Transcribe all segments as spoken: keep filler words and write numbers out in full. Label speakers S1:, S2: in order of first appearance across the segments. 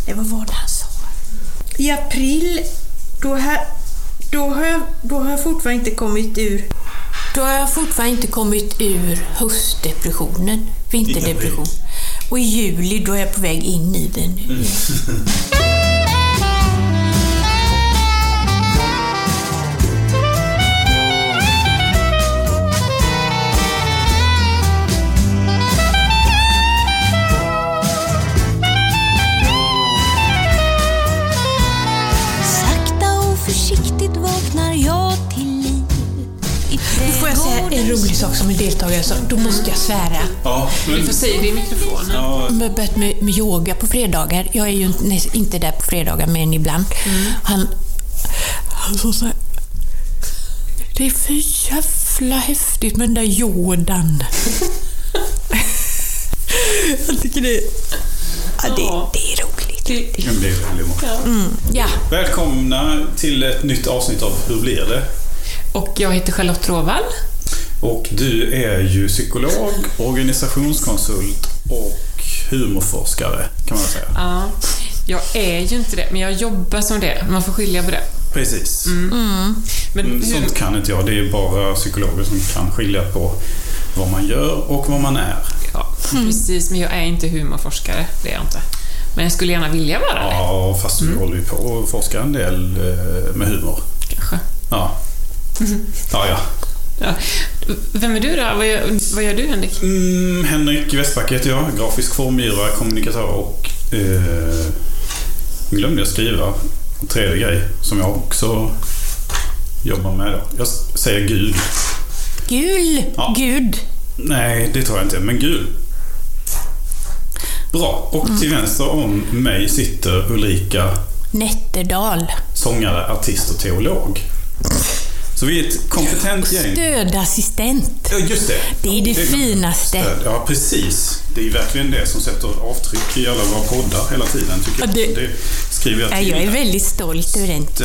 S1: Det var vad han sa. I april, då har, då har, jag, då har jag fortfarande inte kommit ur... Då har jag fortfarande inte kommit ur höstdepressionen, vinterdepression. Och i juli, då är jag på väg in i den. Mm.
S2: Försiktigt vaknar jag till liv.
S1: Nu får jag säga en rolig sak som en deltagare sa. Då måste jag svära.
S3: Ja, men...
S4: Du får säga det i mikrofonen.
S1: Ja. Jag har börjat med, med yoga på fredagar. Jag är ju inte, inte där på fredagar, men ibland. Mm. Han, han sa så här: det är för jävla häftigt med den där yodan. Jag tycker det, ja, det, det är roligt.
S3: Det är väldigt många.
S1: Mm, ja.
S3: Välkomna till ett nytt avsnitt av Hur blir det?
S4: Och jag heter Charlotte Råvall.
S3: Och du är ju psykolog, organisationskonsult och humorforskare, kan man säga.
S4: Ja, jag är ju inte det, men jag jobbar som det. Man får skilja på det.
S3: Precis.
S4: Mm. Mm. Men
S3: hur... Sånt kan inte jag. Det är bara psykologer som kan skilja på vad man gör och vad man är.
S4: Ja, mm. Precis. Men jag är inte humorforskare. Det är jag inte. Men jag skulle gärna vilja vara det.
S3: Ja, fast du mm. håller ju på att forska en del med humor.
S4: Kanske.
S3: Ja. Mm. Ja, ja.
S4: Ja. Vem är du då? Vad gör, vad gör du, Henrik?
S3: Mm, Henrik Westback heter jag. Grafisk formgivare, kommunikatör och eh, glömde jag skriva en tredje grej som jag också jobbar med då. Jag säger Gud.
S1: Gul? Ja. Gud?
S3: Nej, det tror jag inte. Men Gud. Bra. Och till mm. vänster om mig sitter Ulrika
S1: Nätterdal.
S3: Sångare, artist och teolog. Så vi är ett kompetent gäng.
S1: Stödassistent.
S3: Ja, just det.
S1: Det är det, det finaste.
S3: Stöd. Ja, precis. Det är verkligen det som sätter avtryck i alla våra poddar hela tiden, tycker jag. Det, det skriver jag till.
S1: Ja, jag är väldigt stolt över den.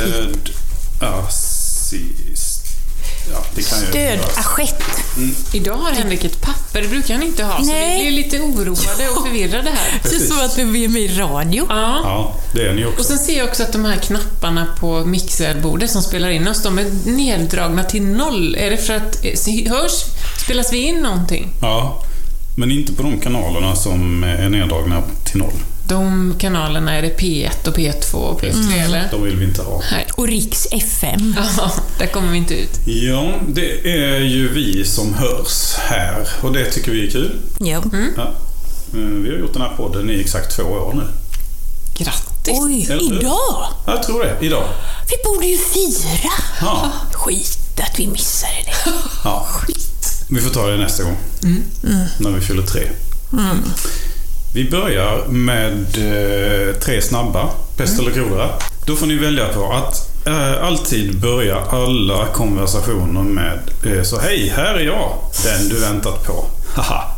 S3: Stödassist. Ja,
S1: Stödassist.
S4: Mm. Idag har Henrik ett papper, det brukar han inte ha. Nej. Så vi blir lite oroade och förvirrade här.
S1: Det är så att vi är med i radio.
S4: Ja.
S3: Ja, det är ni också.
S4: Och sen ser jag också att de här knapparna på mixerbordet som spelar in oss, de är neddragna till noll. Är det för att, hörs, spelas vi in någonting?
S3: Ja, men inte på de kanalerna som är neddragna till noll.
S4: De kanalerna är det P ett och P två och P tre, mm. eller?
S3: De vill vi inte ha.
S4: Nej.
S1: Och Riks F M.
S4: Ja, där kommer vi inte ut.
S3: Ja, det är ju vi som hörs här. Och det tycker vi är kul.
S1: Ja. Mm.
S3: Ja. Vi har gjort den här podden i exakt två år nu.
S4: Grattis!
S1: Oj, idag?
S3: Jag tror det, idag.
S1: Vi borde ju fira.
S3: Ja.
S1: Skit att vi missade det.
S3: Ja.
S1: Skit.
S3: Vi får ta det nästa gång.
S1: Mm. Mm.
S3: När vi fyller tre.
S1: Mm.
S3: Vi börjar med eh, tre snabba, pest eller kolera. Då får ni välja på att eh, alltid börja alla konversationer med eh, så hej, här är jag, den du väntat på. Haha.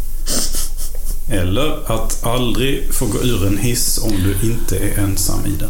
S3: Eller att aldrig få gå ur en hiss om du inte är ensam i den.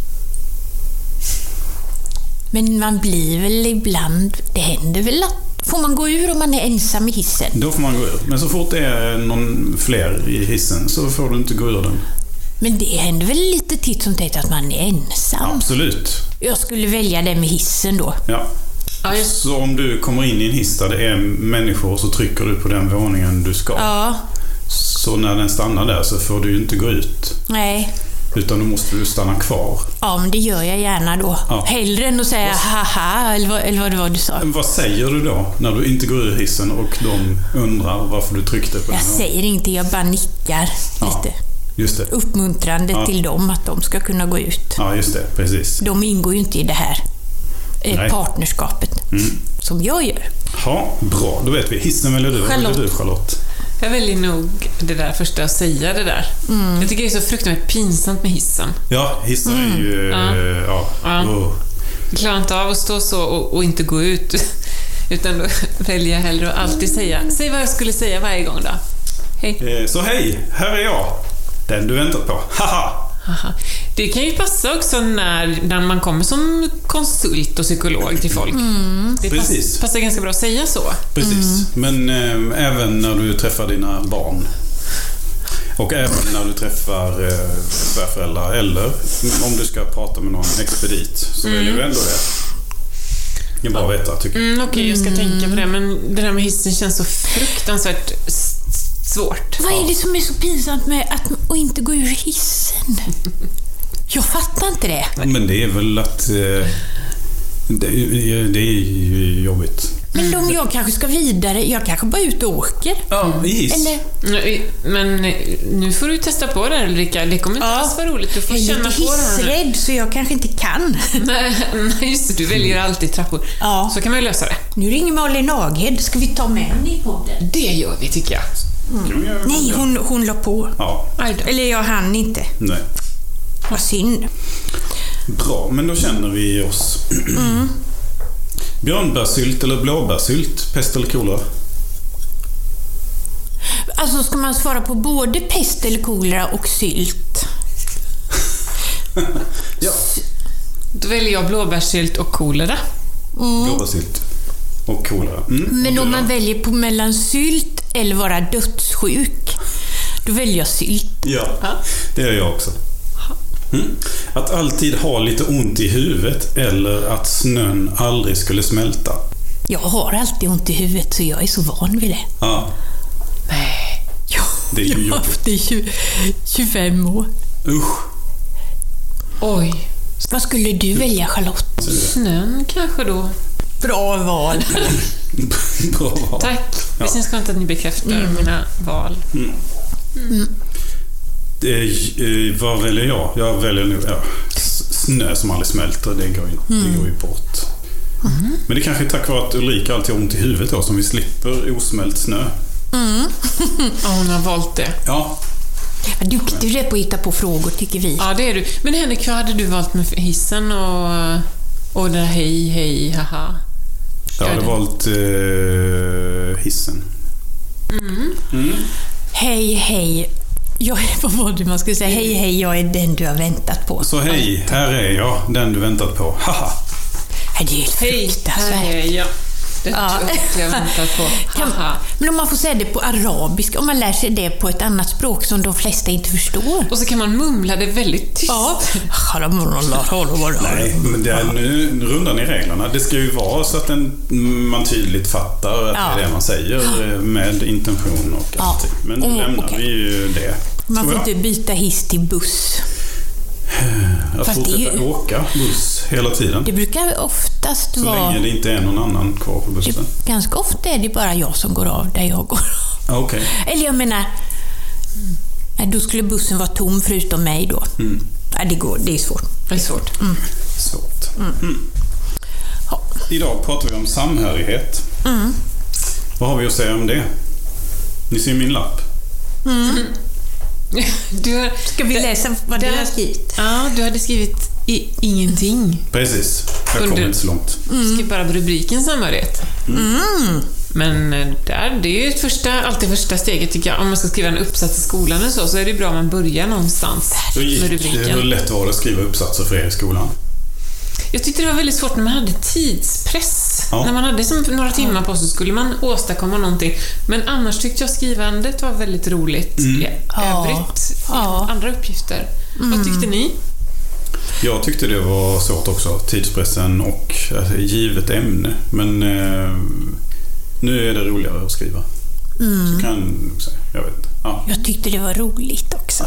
S1: Men man blir väl ibland, det händer väl att får man gå ur om man är ensam i hissen?
S3: Då får man gå ur. Men så fort det är någon fler i hissen så får du inte gå ur den.
S1: Men det händer väl lite titt som tätt att man är ensam?
S3: Absolut.
S1: Jag skulle välja det med hissen då.
S3: Ja. Så om du kommer in i en hiss där det är människor så trycker du på den våningen du ska.
S1: Ja.
S3: Så när den stannar där så får du ju inte gå ut.
S1: Nej.
S3: Utan då måste du stanna kvar.
S1: Ja, men det gör jag gärna då. Ja. Hellre än att säga haha, eller vad, eller vad det var du sa.
S3: Men vad säger du då när du inte går ur hissen och de undrar varför du tryckte på den?
S1: Jag säger inte, jag bara nickar
S3: ja,
S1: lite.
S3: Just det.
S1: Uppmuntrande ja. Till dem att de ska kunna gå ut.
S3: Ja, just det. Precis.
S1: De ingår ju inte i det här eh, partnerskapet mm. som jag gör.
S3: Ja, bra. Då vet vi. Hissen väljer du.
S4: Charlotte.
S3: Väljer du, Charlotte?
S4: Jag väljer nog det där första att säga det där. Mm. Jag tycker det är så fruktansvärt pinsamt med hissen.
S3: Ja, hissen mm. är ju... Ja. ja.
S4: ja. Oh. Jag klarar inte av att stå så och, och inte gå ut. Utan då väljer jag hellre att alltid säga. Säg vad jag skulle säga varje gång då. Hej.
S3: Så hej, här är jag. Den du väntat på. Haha.
S4: Aha. Det kan ju passa också när, när man kommer som konsult och psykolog till folk.
S1: Mm.
S4: Det
S3: Precis.
S4: Pass, passar ganska bra att säga så.
S3: Precis, mm. men eh, även när du träffar dina barn. Och även när du träffar eh, svärföräldrar eller om du ska prata med någon expedit så mm. väljer du ändå det. Det är bra att veta, tycker jag.
S4: Mm, Okej, okay, jag ska mm. tänka på det. Men det där med hissen känns så fruktansvärt svårt.
S1: Vad är det som är så pinsamt med att, att inte gå ur hissen? Jag fattar inte det.
S3: Men det är väl att eh, det, det är ju jobbigt.
S1: Men om jag kanske ska vidare, jag kanske bara ut och åker.
S3: Ja, i hiss.
S1: Eller?
S4: Men nu får du testa på det, Ulrika. Det kommer inte ja. alls vara roligt. Du får
S1: jag
S4: känna
S1: är
S4: på det.
S1: Jag är hissrädd så jag kanske inte kan.
S4: Nej, just det. Du väljer alltid trappor. Ja. Så kan man ju lösa det.
S1: Nu ringer Malin Naghed. Ska vi ta med henne i podden?
S4: Det gör vi, tycker jag.
S1: Mm. Nej, hon, hon la på.
S3: Ja.
S1: Eller jag hann inte.
S3: Nej.
S1: Vad synd.
S3: Bra, men då känner vi oss. Mm. Björnbärsylt eller blåbärsylt? Pest eller kolera?
S1: Alltså ska man svara på både pest eller kolera och sylt?
S3: Ja.
S4: Då väljer jag blåbärsylt och kolera.
S3: Mm. Blåbärsylt och kolera. Mm.
S1: Men
S3: och
S1: om man väljer på mellan sylt eller vara dödssjuk, då väljer jag sylt.
S3: Ja, det gör jag också. Mm. Att alltid ha lite ont i huvudet eller att snön aldrig skulle smälta.
S1: Jag har alltid ont i huvudet så jag är så van vid det.
S3: Ja.
S1: Nej. Ja,
S3: det är ju
S1: jag har haft det i tjugofem år.
S3: Usch.
S4: Oj.
S1: Vad skulle du välja, Charlotte?
S4: Snön kanske då.
S1: Bra val.
S3: Bra val.
S4: Tack. Det känns skönt att ni bekräftar mm. mina val. Mm.
S1: Mm.
S3: Eh, vad väljer jag? Jag väljer nu ja, snö som aldrig smälter. Det går ju, mm. det går ju bort. Mm. Men det kanske är tack vare att Ulrika alltid har ont i huvudet då, som vi slipper osmält snö.
S1: Mm.
S4: Ja, hon har valt det.
S3: Ja.
S1: Vad duktig du är på att hitta på frågor, tycker vi.
S4: Ja, det är du. Men Henrik, vad hade du valt med hissen och, och det hej, hej, haha?
S3: Jag hade valt eh, hissen.
S4: Mm.
S3: Mm.
S1: Hej, hej. Jag är, vad var det man skulle säga? Hej, hej, jag är den du har väntat på.
S3: Så hej, här är jag, den du väntat på. Haha.
S1: Det är helt fruktansvärt.
S4: Hej, här är jag. Det ja. jag väntat på. Haha.
S1: Men om man får säga det på arabiska, om man lär sig det på ett annat språk som de flesta inte förstår.
S4: Och så kan man mumla det väldigt tyst.
S1: Ja.
S3: Nej, men det är, nu rundar ni reglerna. Det ska ju vara så att en, man tydligt fattar att ja. det är det man säger med intention och ja. allting. Men nu mm, lämnar okay. vi ju det.
S1: Man får inte byta hiss till buss.
S3: Jag får fortsätta ju... åka buss hela tiden.
S1: Det brukar oftast
S3: så
S1: vara...
S3: Så länge det inte är någon annan kvar på bussen.
S1: Det, ganska ofta är det bara jag som går av där jag går av.
S3: Okay.
S1: Eller jag menar... Mm. Då skulle bussen vara tom förutom mig då.
S3: Mm.
S1: Nej, det går. Det är svårt.
S4: Det är svårt.
S1: Mm.
S3: Svårt.
S1: Mm.
S3: Mm.
S1: Ja.
S3: Idag pratar vi om samhörighet.
S1: Mm.
S3: Vad har vi att säga om det? Ni ser min lapp.
S1: Mm. Mm.
S4: Du har,
S1: Ska vi läsa vad du har skrivit?
S4: Ja, du hade skrivit i, ingenting.
S3: Precis, jag kommer inte så långt.
S4: Mm. Skriv bara rubriken samhörighet.
S1: Mm.
S4: Men där, det är ju ett första, alltid första steget tycker jag. Om man ska skriva en uppsats i skolan och så, så är det bra om man börjar någonstans med rubriken.
S3: Hur lätt var det att skriva uppsatser för er i skolan?
S4: Jag tyckte det var väldigt svårt när man hade tidspress. Ja. När man hade som några timmar på så skulle man åstadkomma någonting. Men annars tyckte jag skrivandet var väldigt roligt.
S3: Mm.
S4: I övrigt, ja. andra uppgifter. Mm. Vad tyckte ni?
S3: Jag tyckte det var svårt också. Tidspressen och alltså, givet ämne. Men eh, nu är det roligare att skriva.
S1: Mm.
S3: Så kan jag säga. Jag vet inte. Ja.
S1: Jag tyckte det var roligt också.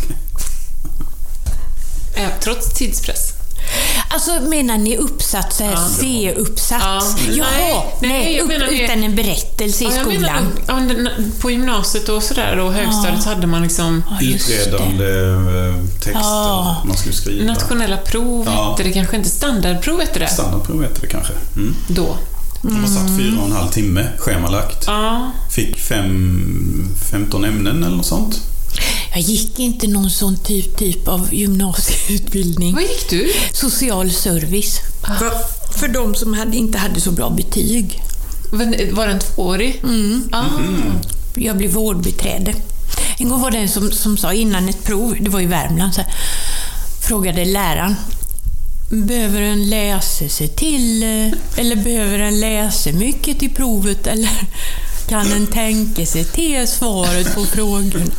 S4: äh, trots tidspress.
S1: Alltså menar ni uppsats, ja, C-uppsats? Ja. Jaha, nej, nej upp, menar, utan en berättelse ja, i skolan.
S4: Menar, på gymnasiet och sådär och högstadiet ja. hade man liksom
S3: ja, utredande texter ja. man skulle skriva.
S4: Nationella prov ja. hette det kanske inte. Standardprov hette det.
S3: Standardprov hette det kanske. Mm.
S4: Då.
S3: Mm. Man satt fyra och en halv timme schemalagt.
S4: Ja.
S3: Fick fem, femton ämnen eller något sånt.
S1: Jag gick inte någon sån typ, typ av gymnasieutbildning.
S4: Vad gick du?
S1: Social service. Ah. För, för de som hade, inte hade så bra betyg.
S4: Var den tvåårig?
S1: Mm.
S4: Ah.
S3: Mm.
S1: Jag blev vårdbiträde. En gång var det en som, som sa innan ett prov, det var i Värmland, så här, frågade läraren: behöver en läsa sig till eller behöver en läsa mycket till provet eller kan en tänka sig till svaret på frågan?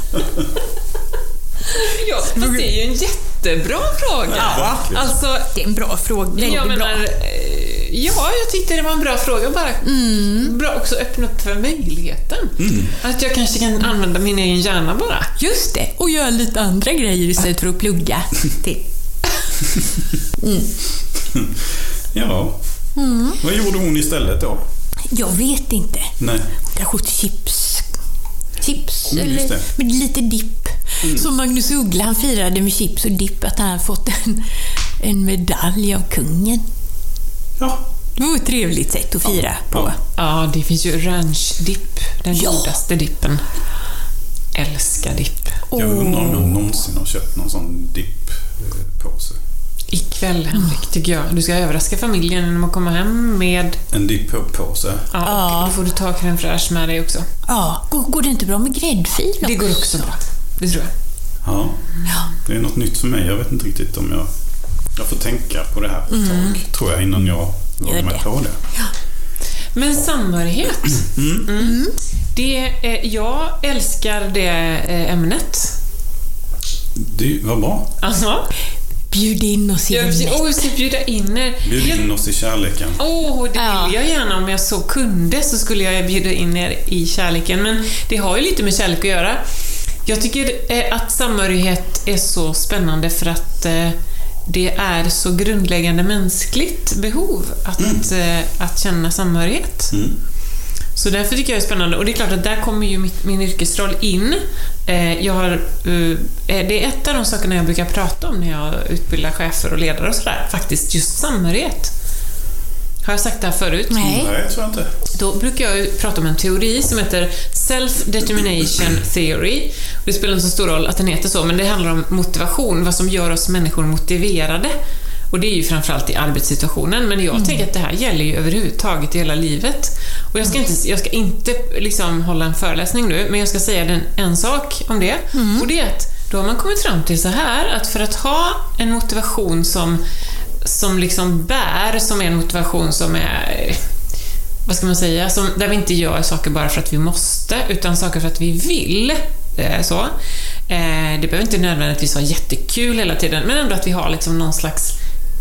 S4: Ja, fast det är ju en jättebra fråga.
S1: Ja,
S4: alltså,
S1: det är en bra fråga. Det är
S4: jag menar,
S1: bra.
S4: Ja, jag tyckte det var en bra fråga. Bara mm. bra också öppna upp för möjligheten. Mm. Att jag kanske kan använda min egen hjärna bara.
S1: Just det, och göra lite andra grejer istället för att plugga till. Mm.
S3: Ja. Mm. Vad gjorde hon istället då?
S1: Jag vet inte.
S3: Nej.
S1: Kanske chips. Chips
S3: Mm,
S1: eller med lite dipp. Mm. Som Magnus Uggla, han firade med chips och dipp att han hade fått en, en medalj av kungen.
S3: Ja.
S1: Det var ett trevligt sätt att fira
S3: ja.
S1: på.
S4: Ja, det finns ju ranchdipp. Den
S1: ja.
S4: godaste dippen. Älskar dipp.
S3: Jag undrar om jag någonsin har köpt någon sån dipp-påse.
S4: Ikväll, Henrik, tycker jag. Du ska överraska familjen när man kommer hem med...
S3: En dipp-påse?
S4: Ja, och ja. Då får du ta crème fraîche med dig också.
S1: Ja, går, går det inte bra med gräddfil också?
S4: Det går också bra. Det tror jag.
S3: Ja, ja. Det är något nytt för mig. Jag vet inte riktigt om jag... Jag får tänka på det här ett mm. tag, tror jag, innan jag vågar mig på det.
S1: Ja.
S4: Men samhörighet. Mm. Mm. Det, eh, jag älskar det eh, ämnet.
S3: Det var bra.
S4: Alltså.
S1: Bjud in oss i
S4: jag,
S1: ämnet.
S4: Åh, jag ska bjuda in er.
S3: Bjud in oss i kärleken.
S4: Åh, det vill ja. jag gärna. Om jag så kunde så skulle jag bjuda in er i kärleken. Men det har ju lite med kärlek att göra. Jag tycker eh, att samhörighet är så spännande för att eh, det är så grundläggande mänskligt behov att, mm. eh, att känna samhörighet. Mm. Så därför tycker jag det är spännande. Och det är klart att där kommer ju mitt, min yrkesroll in. Eh, jag har, eh, det är ett av de sakerna jag brukar prata om när jag utbildar chefer och ledare och sådär. Faktiskt just samhörighet. Har jag sagt det här förut?
S1: Nej.
S3: Nej, jag tror inte.
S4: Då brukar jag prata om en teori som heter Self-Determination Theory. Det spelar inte så stor roll att den heter så, men det handlar om motivation, vad som gör oss människor motiverade. Och det är ju framförallt i arbetssituationen, men jag mm. tänker att det här gäller ju överhuvudtaget i hela livet. Och jag ska inte, jag ska inte liksom hålla en föreläsning nu, men jag ska säga den, en sak om det. Mm. Och det är att då har man kommit fram till så här, att för att ha en motivation som som liksom bär, som är en motivation som är, vad ska man säga, som, där vi inte gör saker bara för att vi måste, utan saker för att vi vill. Så. Det behöver inte nödvändigtvis vara jättekul hela tiden, men ändå att vi har liksom någon slags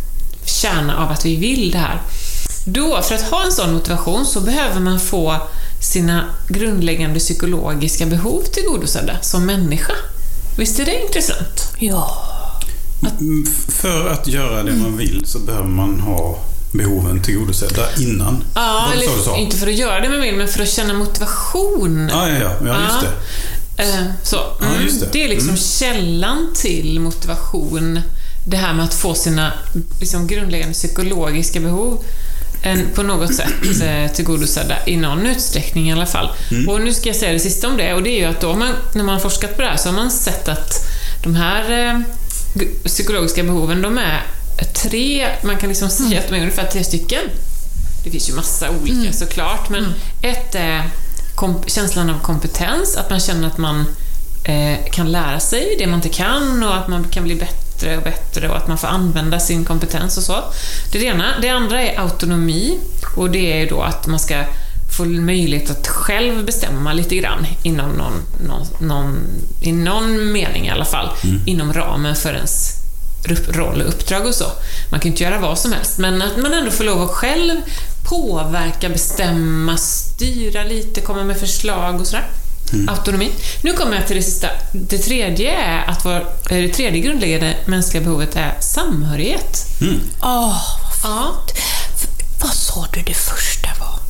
S4: kärna av att vi vill det här. Då, för att ha en sån motivation så behöver man få sina grundläggande psykologiska behov tillgodosedda som människa. Visst är det intressant?
S1: Ja.
S3: Att... För att göra det man vill så behöver man ha behoven tillgodosedda innan.
S4: Ja, eller inte för att göra det man vill, men för att känna motivation.
S3: Ja, ja, ja, ja just det.
S4: Ja. Så, mm, ja, just det. Det är liksom mm. källan till motivation. Det här med att få sina liksom, grundläggande psykologiska behov en, på något sätt eh, tillgodosedda i någon utsträckning i alla fall. Mm. Och nu ska jag säga det sista om det, och det är ju att då man, när man har forskat på det här så har man sett att de här eh, psykologiska behoven, de är tre, man kan liksom säga mm. att de är ungefär tre stycken. Det finns ju massa olika mm. såklart, men mm. ett är kom- känslan av kompetens, att man känner att man eh, kan lära sig det man inte kan och att man kan bli bättre och bättre och att man får använda sin kompetens och så. Det är det ena. Det andra är autonomi, och det är ju då att man ska få möjlighet att själv bestämma lite grann inom någon, någon, någon, i någon mening i alla fall, mm. inom ramen för ens roll och uppdrag och så. Man kan inte göra vad som helst, men att man ändå får lov att själv påverka, bestämma, styra lite, komma med förslag och sådär. Mm. Autonomi. Nu kommer jag till det sista. Det tredje är att vår, det tredje grundläggande mänskliga behovet är samhörighet.
S1: Åh, mm. oh, vad fint. Ja. Vad sa du det första var?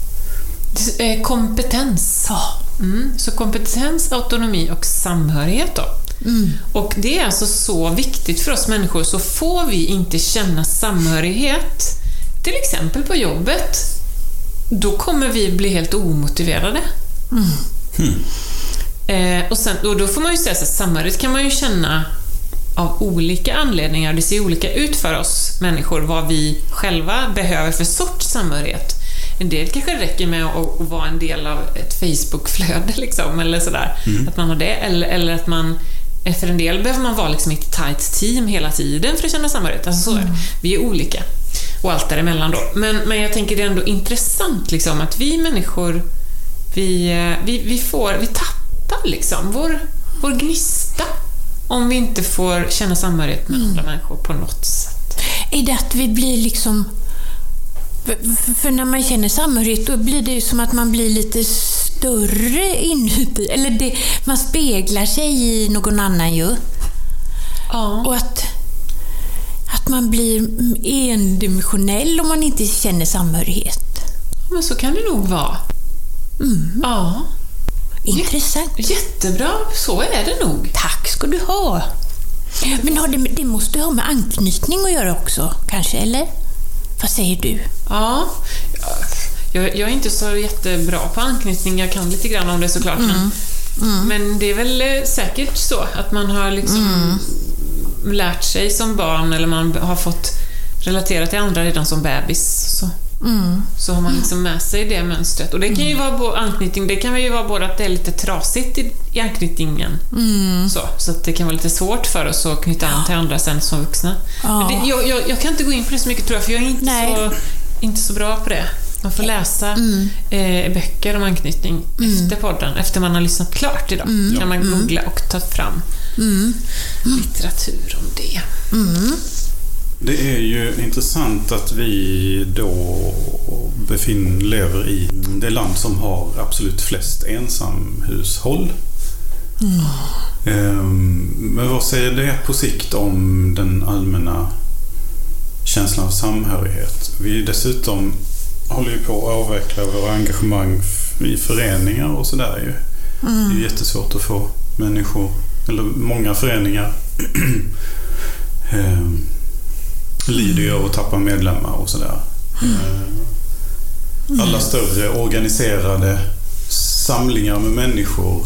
S4: Kompetens.
S1: Ja.
S4: Mm. Så kompetens, autonomi och samhörighet då. Mm. Och det är alltså så viktigt för oss människor, så får vi inte känna samhörighet till exempel på jobbet, då kommer vi bli helt omotiverade. Mm. Mm. Eh, och, sen, och då får man ju säga att samhörighet kan man ju känna av olika anledningar. Det ser olika ut för oss människor vad vi själva behöver för sorts samhörighet. En del kanske räcker med att, att vara en del av ett Facebook-flöde liksom, eller sådär. Mm. Att man har det, eller, eller att man, för en del behöver man vara liksom i ett tight team hela tiden för att känna samhörighet. Alltså så är det. Vi är olika. Och allt däremellan då. Men, men jag tänker det är ändå intressant liksom, att vi människor vi, vi, vi, får, vi tappar liksom vår, vår gnista om vi inte får känna samhörighet med mm. andra människor på något sätt.
S1: Är det att vi blir liksom... För, för när man känner samhörighet då blir det ju som att man blir lite större inuti. Eller det, man speglar sig i någon annan ju.
S4: Ja.
S1: Och att, att man blir endimensionell om man inte känner samhörighet.
S4: Men så kan det nog vara.
S1: Mm.
S4: Ja.
S1: Intressant.
S4: Jättebra, så är det nog.
S1: Tack ska du ha. Men har det, det måste ha med anknytning att göra också, kanske, eller? Vad säger du?
S4: Ja, jag, jag är inte så jättebra på anknytning. Jag kan lite grann om det såklart. Mm. Men, mm. men det är väl säkert så att man har liksom mm. lärt sig som barn, eller man har fått relatera till andra redan som bebis. Så, mm. så har man liksom med sig det mönstret. Och det kan ju mm. vara anknytning. Det kan ju vara både att det är lite trasigt i, i anknytningen. Mm. Så, så att det kan vara lite svårt för oss att knyta an till andra sen som vuxna. Ja. Men det, jag, jag, jag kan inte gå in på det så mycket, tror jag, för jag är inte, så, inte så bra på det. Man får läsa mm. eh, böcker om anknytning mm. efter podden, efter man har lyssnat klart idag. Mm. Kan man googla och ta fram mm. litteratur om det.
S1: Mm.
S3: Det är ju intressant att vi då befinner, lever i det land som har absolut flest ensamhushåll. Mm. Men vad säger det på sikt om den allmänna känslan av samhörighet? Vi dessutom håller ju på att avveckla våra engagemang i föreningar och sådär ju. Mm. Det är jättesvårt att få människor, eller många föreningar lider ju av att tappa medlemmar och sådär. Mm. Alla större organiserade samlingar med människor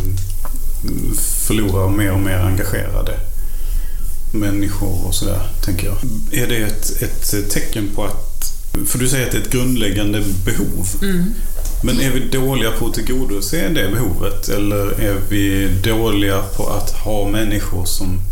S3: förlorar mer och mer engagerade människor och sådär, tänker jag. Är det ett, ett tecken på att, för du säger att det är ett grundläggande behov,
S4: mm.
S3: men är vi dåliga på att tillgodose det behovet, eller är vi dåliga på att ha människor som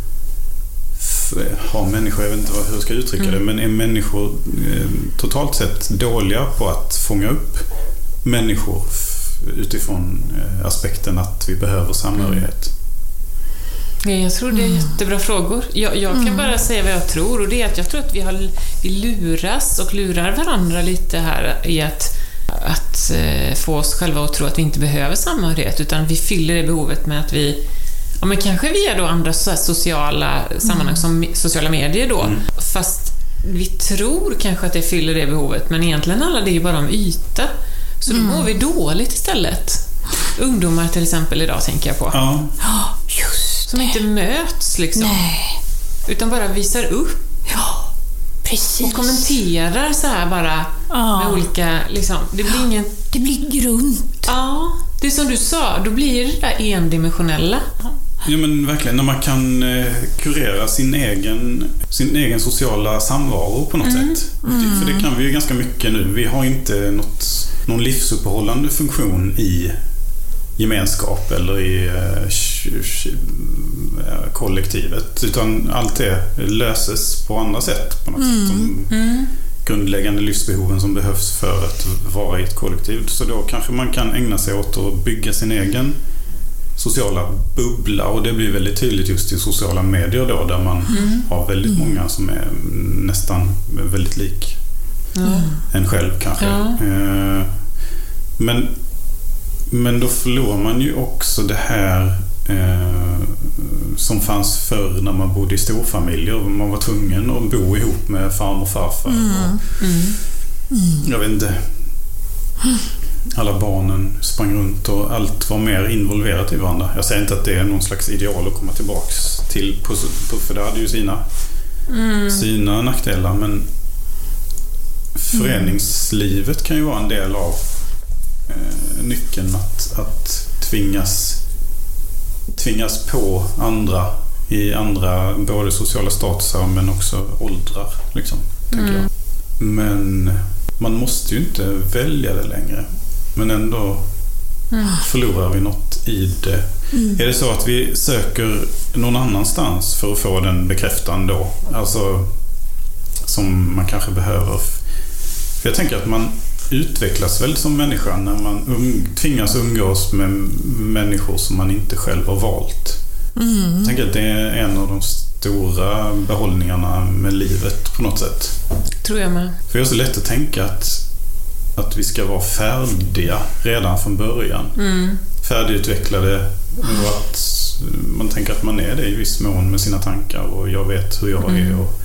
S3: ha människor, jag vet inte hur jag ska uttrycka mm. det, men är människor eh, totalt sett dåliga på att fånga upp människor f- utifrån eh, aspekten att vi behöver samhörighet?
S4: Mm. Jag tror det är mm. jättebra frågor. Jag, jag kan mm. bara säga vad jag tror, och det är att jag tror att vi, har, vi luras och lurar varandra lite här i att, att eh, få oss själva att tro att vi inte behöver samhörighet, utan vi fyller det behovet med att vi ja, men kanske via då andra så här sociala sammanhang mm. som sociala medier då. Mm. Fast vi tror kanske att det fyller det behovet, men egentligen alla det är ju bara om yta. Så då mm. mår vi dåligt istället. Ungdomar till exempel idag tänker jag på.
S3: Ja.
S1: Just
S4: som
S1: det.
S4: Inte möts liksom.
S1: Nej.
S4: Utan bara visar upp.
S1: Ja, precis.
S4: Och kommenterar så här bara ja. Med olika liksom. Det blir ingen...
S1: Det blir grunt.
S4: Ja, det är som du sa. Då blir det där endimensionella.
S3: Ja, men verkligen, när man kan eh, kurera sin egen, sin egen sociala samvaro på något mm. sätt. Mm. För det kan vi ju ganska mycket nu. Vi har inte något, någon livsuppehållande funktion i gemenskap eller i eh, sh- sh- kollektivet. Utan allt det löses på andra sätt på något mm. sätt. De mm. grundläggande livsbehoven som behövs för att vara i ett kollektiv. Så då kanske man kan ägna sig åt att bygga sin egen sociala bubbla, och det blir väldigt tydligt just i sociala medier då, där man mm. har väldigt mm. många som är nästan väldigt lik mm. en själv kanske.
S4: Ja.
S3: Men, men då förlorar man ju också det här eh, som fanns förr när man bodde i storfamiljer. Man var tvungen att bo ihop med farmor och farfar.
S1: Mm.
S3: Och,
S1: mm. Mm.
S3: Jag vet inte. Alla barnen sprang runt och allt var mer involverat i varandra. Jag säger inte att det är någon slags ideal att komma tillbaks till, för det hade ju sina, mm. sina nackdelar, men föreningslivet kan ju vara en del av eh, nyckeln att, att tvingas, tvingas på andra i andra både sociala statusar men också åldrar liksom, tänker mm. jag. Men man måste ju inte välja det längre. Men ändå mm. förlorar vi något i det. Mm. Är det så att vi söker någon annanstans för att få den bekräftan då? Alltså som man kanske behöver. För jag tänker att man utvecklas väl som människa när man um, tvingas umgås med människor som man inte själv har valt. Mm. Jag tänker att det är en av de stora behållningarna med livet på något sätt.
S4: Tror jag med.
S3: För det är så lätt att tänka att, att vi ska vara färdiga redan från början. Mm. Färdigutvecklade och att man tänker att man är det i viss mån med sina tankar och jag vet hur jag mm. är och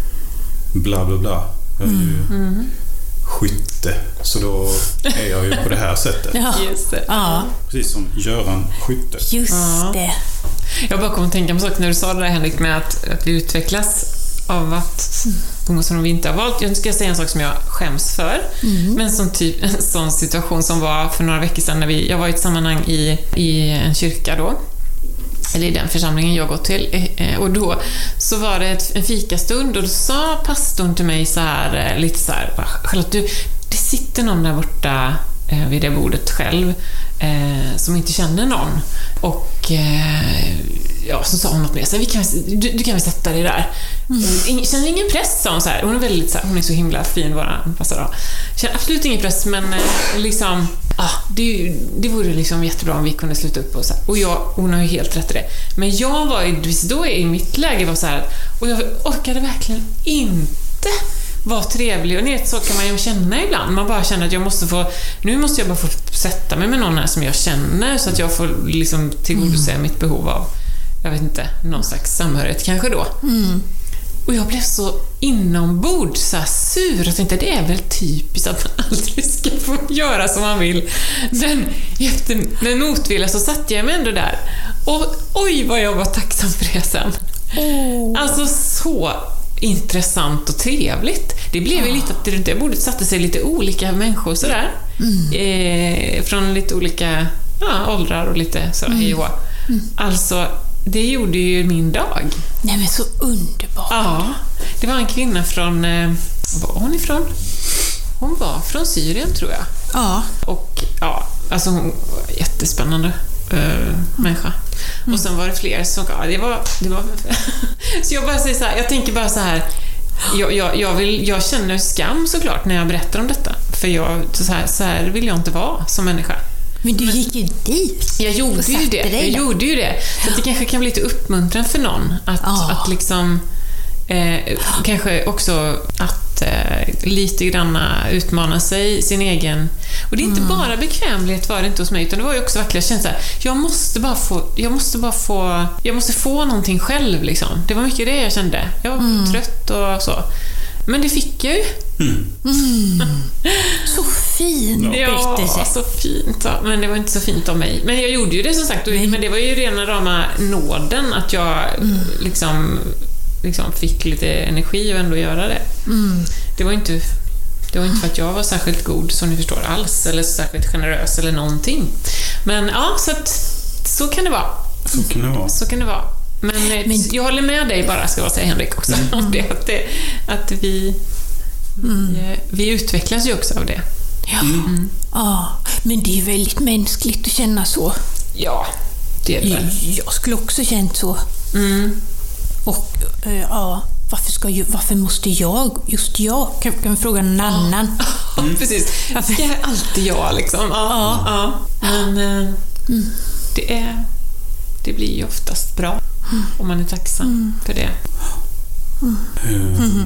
S3: bla bla bla. Jag är ju mm. skytte, så då är jag ju på det här sättet.
S4: Ja, just det.
S1: Ja.
S3: Precis som Göran Skytte.
S1: Just det.
S4: Jag bara kom att tänka på saker när du sa det där, Henrik, med att, att vi utvecklas av att mm. som vi inte har valt. Jag ska säga en sak som jag skäms för. Mm. Men som typ en sån situation som var för några veckor sedan när vi, jag var i ett sammanhang i, i en kyrka då. Eller i den församlingen jag gått till. Och då så var det ett, en fikastund och då sa pastorn till mig så här, lite så här, Charlotte, du, det sitter någon där borta eh, vid det bordet själv eh, som inte känner någon. Och eh, ja, så sa hon något mer. Så vi kan, du, du kan väl sätta dig där. Mm. Känner ingen press, sa hon så här. Hon är väldigt så här, hon är så himla fin, våra pastor. Känner absolut ingen press, men eh, liksom ah, det, det vore liksom jättebra om vi kunde sluta upp och så här. Och jag, hon har ju helt rätt i det. Men jag var ju då i mitt läge var så här, och jag orkade verkligen inte vara trevlig. Och det så kan man ju känna ibland. Man bara känner att jag måste få, nu måste jag bara få sätta mig med någon här som jag känner så att jag får liksom tillgodose mm. mitt behov av, jag vet inte, någon slags samhörighet kanske då. Mm. Och jag blev så inombords så här sur och tänkte, det är väl typiskt att man aldrig ska få göra som man vill. Men efter med motvilja så satt jag mig ändå där. Och oj vad jag var tacksam för det sen. Oh. Alltså så intressant och trevligt. Det blev ju lite att det där bordet satte sig lite olika människor sådär. Mm. Eh, från lite olika ja, åldrar och lite så mm. mm. Alltså det gjorde ju min dag.
S1: Nej, men så underbart.
S4: Ja, det var en kvinna från, var hon ifrån? Hon var från Syrien, tror jag. Ja. Och ja, alltså hon var jättespännande äh, människa. Mm. Och sen var det fler som, ja, det var, det var så jag bara säger så här, jag tänker bara så här, jag, jag, jag, vill, jag känner skam såklart när jag berättar om detta. För jag, så här, så här vill jag inte vara som människa.
S1: Men du gick ju dit.
S4: Jag gjorde ju det. Jag gjorde ju det. Så att det kanske kan bli lite uppmuntran för någon att, oh. att liksom eh, kanske också att eh, lite grann utmana sig sin egen. Och det är inte mm. bara bekvämlighet var det inte hos mig, utan det var ju också verkligen känt så här, jag måste bara få jag måste bara få jag måste få någonting själv liksom. Det var mycket det jag kände. Jag var mm. trött och så. Men det fick jag ju. Mm.
S1: Mm. Så fint.
S4: Ja, så fint. Ja. Men det var inte så fint av mig. Men jag gjorde ju det som sagt. Och, men det var ju rena rama nåden att jag mm. liksom, liksom fick lite energi och ändå göra det. Mm. Det var inte det var inte för att jag var särskilt god, som ni förstår, alls. Eller särskilt generös eller någonting. Men ja, så att, så kan det vara.
S3: Så kan det vara.
S4: Så kan det vara. Men, men jag håller med dig bara, ska jag säga, Henrik, också. Mm. Om det, att, det, att vi, mm. vi, vi utvecklas ju också av det.
S1: Ja. Mm. Ja, men det är väldigt mänskligt att känna så.
S4: Ja, det är det.
S1: Jag skulle också känt så.
S4: Mm.
S1: Och äh, ja, varför, ska jag, varför måste jag, just jag, kan, kan vi fråga någon annan?
S4: Ja, mm. precis. Varför ska jag alltid jag, liksom? Ja, ja. ja. Men äh, mm. det är... Det blir ju oftast bra mm. om man är tacksam mm. för det.
S1: Mm. Mm.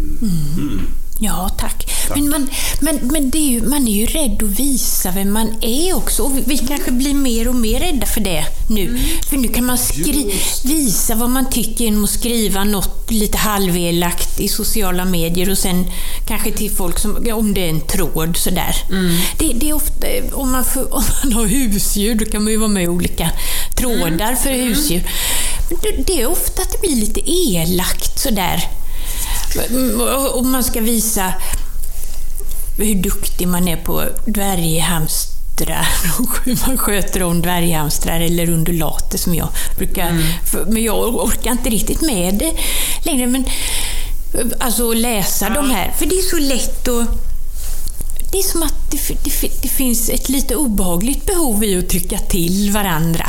S1: Mm. Ja, tack. tack. Men, man, men, men det är ju, man är ju rädd att visa vem man är också. Och vi, vi kanske blir mer och mer rädda för det nu. Mm. För nu kan man skri- visa vad man tycker genom att skriva något lite halvelakt i sociala medier och sen kanske till folk som, om det är en tråd sådär. Mm. Det, det är ofta, om man, får, om man har husdjur, då kan man ju vara med i olika trådar mm. för husdjur. Men det, det är ofta att det blir lite elakt sådär. Om man ska visa hur duktig man är på dvärghamstrar, hur man sköter om dvärghamstrar eller undulater som jag brukar. Mm. Men jag orkar inte riktigt med det längre. Men alltså läsa ja. de här, för det är så lätt att det är som att det, det, det finns ett lite obehagligt behov i att trycka till varandra.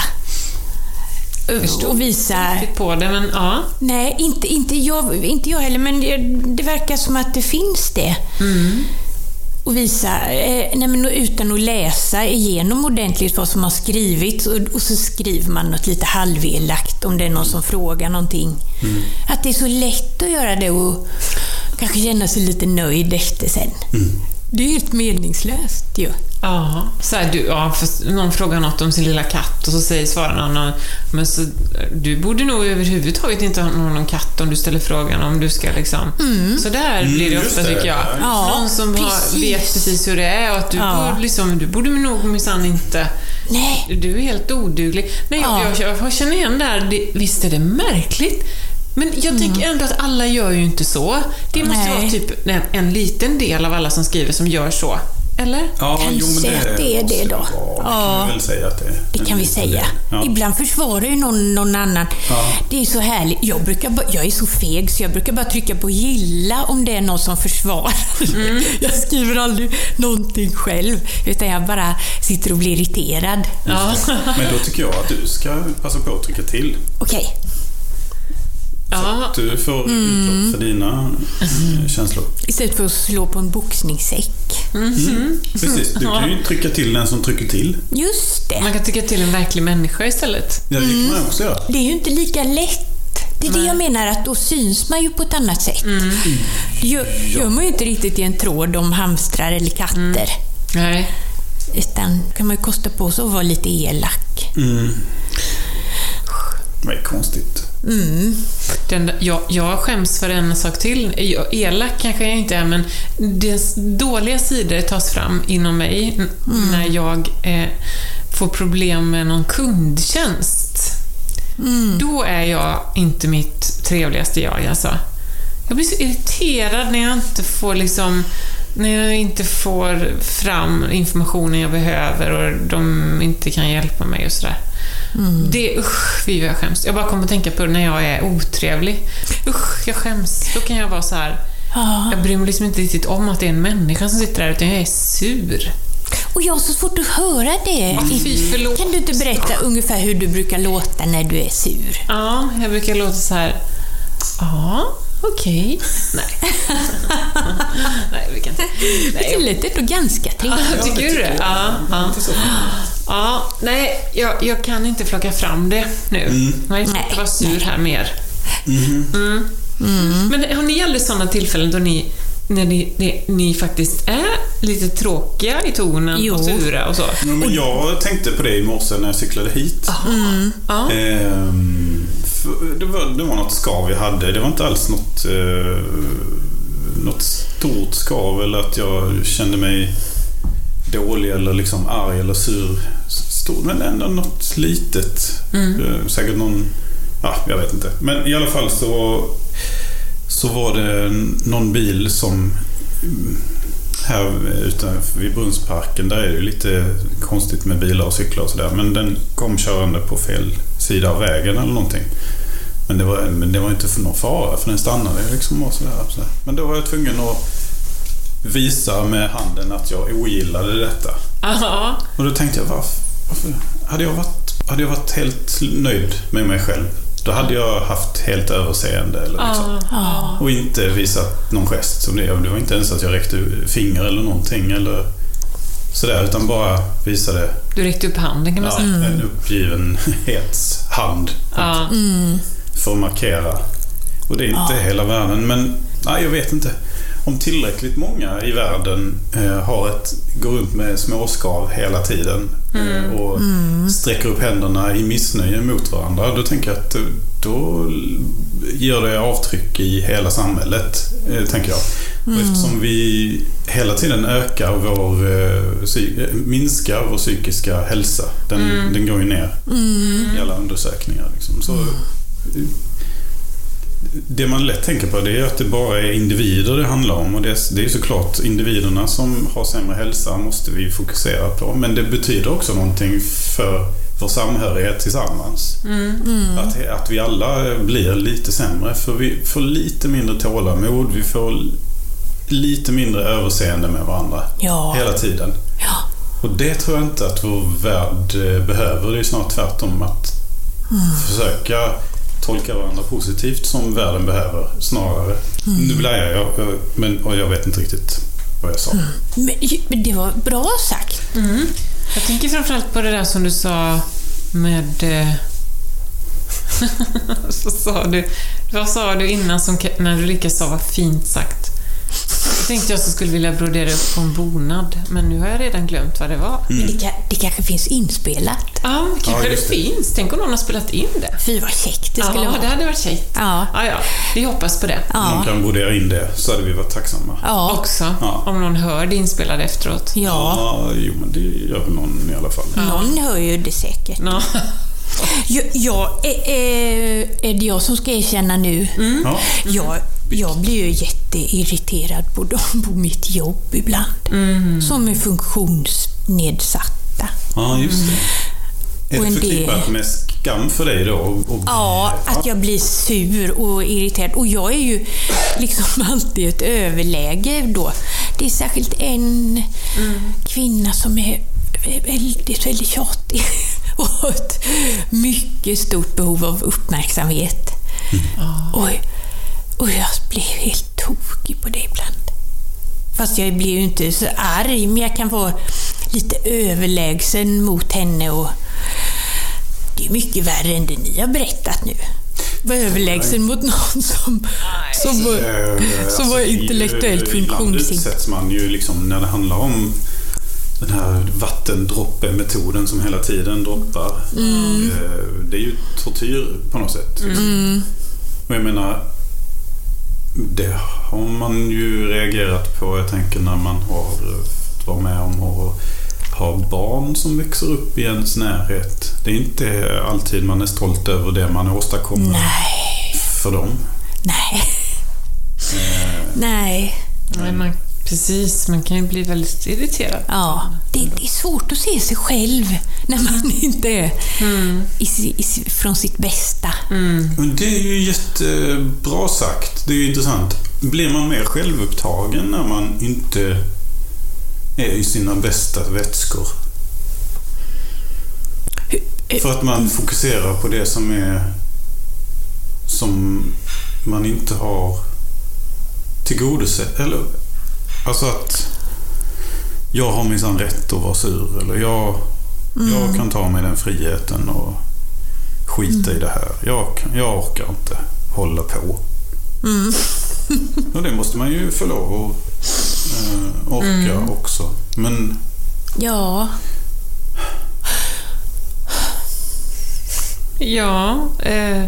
S1: Och visa
S4: på det, men ja.
S1: Nej, inte, inte, jag, inte jag heller, men det, det verkar som att det finns det. Mm. och visa, eh, nej men utan att läsa igenom ordentligt vad som har skrivits, och, och så skriver man något lite halvelakt om det är någon som frågar någonting. Mm. Att det är så lätt att göra det och kanske känna sig lite nöjd efter sen. Mm. Det är helt meningslöst ju.
S4: Ja, så här, du, ja, fast någon frågar något om sin lilla katt och så säger svarar någon, men så, du borde nog överhuvudtaget inte ha någon katt om du ställer frågan om du ska liksom. Mm. Så där blir det ofta, mm, tycker jag. Ja, någon som har, vet precis hur det är och att du, ja. borde, liksom, du borde nog minsann inte. Nej. Du är helt oduglig. Nej, ja. jag, jag, jag känner igen där, det, visst är det märkligt. Men jag mm. tänker ändå att alla gör ju inte så. Det måste Nej. vara typ en, en liten del av alla som skriver som gör så. Eller?
S1: Ja, kanske jo, men det, att det är det då.
S3: Ja, ja. Kan vi väl säga att det,
S1: det kan vi säga. Ja. Ibland försvarar ju någon, någon annan. Ja. Det är så härligt. Jag, brukar ba, jag är så feg så jag brukar bara trycka på gilla om det är någon som försvarar. Mm. Jag skriver aldrig någonting själv, utan jag bara sitter och blir irriterad.
S3: Ja. Men då tycker jag att du ska passa på att trycka till.
S1: Okej. Okay.
S3: Så ja. du får utlopp för dina mm. känslor.
S1: Istället för att slå på en boxningssäck.
S3: Mm. Mm. Precis, du kan ju trycka till den som trycker till.
S1: Just det.
S4: Man kan trycka till en verklig människa istället.
S3: Ja, det kan man också göra.
S1: Det är ju inte lika lätt. Det är Nej. det jag menar, att då syns man ju på ett annat sätt. Mm. Det gör, gör man ju inte riktigt i en tråd om hamstrar eller katter. Mm.
S4: Nej.
S1: Utan kan man ju kosta på sig att vara lite elak.
S3: Mm. Det är konstigt.
S4: Mm. Den, jag, jag skäms för en sak till. Jag, elak kanske jag inte är, men dess dåliga sidor tas fram inom mig mm. när jag eh, får problem med någon kundtjänst. Mm. Då är jag inte mitt trevligaste jag. Alltså. Jag blir så irriterad när jag inte får liksom, när jag inte får fram informationen jag behöver och de inte kan hjälpa mig och sådär. Mm. Det, usch, vi jag skäms. Jag bara kommer att tänka på när jag är otrevlig. Usch, jag skäms. Då kan jag vara så här. Ah. Jag bryr mig liksom inte riktigt om att det är en människa som sitter där, utan jag är sur.
S1: Och jag har så svårt att höra det.
S4: Oh, fy, förlåt.
S1: Kan du inte berätta ungefär hur du brukar låta när du är sur?
S4: Ja, jag brukar låta så här. Ja, okej. Okay. Nej. Nej, vi kan inte.
S1: Nej, det lät ändå ganska trevligt.
S4: Ja, tycker du det? Ja, ja. Ja, nej, jag, jag kan inte plocka fram det nu. Mm. Jag är inte vara sur här mer. Mm. Mm. Mm. Men har ni aldrig sådana tillfällen då ni, när ni, ni, ni faktiskt är lite tråkiga i tonen jo. och sura och så?
S3: Ja, men jag tänkte på det i morse när jag cyklade hit.
S4: Mm. Ja.
S3: Ehm, det, var, det var något skav jag hade. Det var inte alls något, eh, något stort skav eller att jag kände mig dålig eller liksom arg eller sur. Stor, men ändå något litet. Mm. Säkert någon, ja, jag vet inte. Men i alla fall så så var det någon bil som här utanför vid Brunnsparken, där är det lite konstigt med bilar och cyklar och sådär, men den kom körande på fel sida av vägen eller någonting. Men det var, men det var inte för någon fara, för den stannade liksom och sådär. Men då var jag tvungen att visa med handen att jag ogillade detta. Aha. Och då tänkte jag, varför, varför? Hade, jag varit, hade jag varit helt nöjd med mig själv, då hade jag haft helt överseende eller liksom. Aha. Och inte visat någon gest som det. Det var inte ens att jag räckte finger eller någonting eller sådär, utan bara visade.
S4: Du räckte upp handen, kan man
S3: ja,
S4: säga.
S3: Mm. En uppgivenhetshand
S4: ja.
S3: mm. för att markera. Och det är inte ja. hela världen, men nej, jag vet inte. Om tillräckligt många i världen eh, har ett, går runt med småskav hela tiden mm. eh, och mm. sträcker upp händerna i missnöje mot varandra, då tänker jag att då gör det avtryck i hela samhället, eh, tänker jag. Mm. Och eftersom vi hela tiden ökar vår, eh, psy- minskar vår psykiska hälsa, den, mm. den går ju ner mm. i alla undersökningar. Liksom. Så, mm. det man lätt tänker på, det är att det bara är individer det handlar om, och det är, det är såklart individerna som har sämre hälsa måste vi fokusera på, men det betyder också någonting för vår samhörighet tillsammans. Mm. Mm. Att, att vi alla blir lite sämre, för vi får lite mindre tålamod, vi får lite mindre överseende med varandra ja. hela tiden. Ja. Och det tror jag inte att vår värld behöver, det är snart tvärtom, att mm. försöka tolka varandra positivt som världen behöver snarare. Mm. Nu blir jag, jag men, och jag vet inte riktigt vad jag sa.
S1: Mm. Men, men det var bra sagt.
S4: Mm. Jag tänker framförallt på det där som du sa med... Eh... Så sa du, vad sa du innan som, när du lyckades sa var fint sagt? Jag tänkte jag så skulle vilja brodera upp på en bonad, men nu har jag redan glömt vad det var.
S1: Mm. Men det, kan, det kanske finns inspelat.
S4: Ja, kanske
S3: ja,
S4: det,
S3: det
S4: finns. Tänk om någon har spelat in det.
S1: Fy vad käckt det skulle
S4: ja,
S1: vara.
S4: det hade varit käckt.
S1: Ja.
S4: Ja, ja. Vi hoppas på det.
S1: Ja.
S3: Någon kan brodera in det, så hade vi varit tacksamma.
S1: Ja.
S4: Också,
S3: ja.
S4: Om någon hör det inspelade efteråt.
S1: Ja.
S3: Ja, jo, men det gör väl någon i alla fall.
S1: Ja. Någon hör ju det säkert.
S4: Ja.
S1: Jag, jag, är, är det jag som ska erkänna nu?
S4: Mm.
S3: Ja.
S1: Jag, jag blir ju jätteirriterad på dem på mitt jobb ibland.
S4: Mm.
S1: Som är funktionsnedsatta.
S3: Ja, just det. Är
S1: Och
S3: det
S1: en
S3: förknippat
S1: del-
S3: med skam för dig då? Och, och,
S1: Ja, att jag blir sur och irriterad. Och jag är ju liksom alltid ett överläge då. Det är särskilt en mm. kvinna som är väldigt, väldigt tjatig och har ett mycket stort behov av uppmärksamhet. Mm. Och, och jag blir helt tokig på det ibland. Fast jag blir ju inte så arg, men jag kan vara lite överlägsen mot henne och det är mycket värre än det ni har berättat nu. Var överlägsen mot någon som, som var,
S3: äh,
S1: som var
S3: alltså,
S1: intellektuellt funktionshindrad.
S3: Ibland utsätts man ju liksom när det handlar om den här vattendroppe-metoden som hela tiden droppar. Mm. Det är ju tortyr på något sätt.
S1: Mm.
S3: Och jag menar, det har man ju reagerat på, jag tänker när man har varit med om att ha barn som växer upp i ens närhet. Det är inte alltid man är stolt över det man åstadkommer
S1: Nej.
S3: för dem.
S1: Nej.
S3: Eh.
S1: Nej.
S4: Nej, man, precis, man kan ju bli väldigt irriterad.
S1: Ja, det, det är svårt att se sig själv när man inte är mm. i, i, från sitt bästa.
S4: Mm.
S3: Men det är ju jättebra sagt. Det är ju intressant. Blir man mer självupptagen när man inte är i sina bästa vätskor? För att man fokuserar på det som är som man inte har tillgodosett. Eller, alltså att jag har minsann rätt att vara sur. Eller jag, mm. jag kan ta mig den friheten och skita mm. i det här. Jag, jag orkar inte hålla på. Mm. Och det måste man ju få lov att eh, orka mm. också. Men
S1: ja.
S4: Ja. Eh.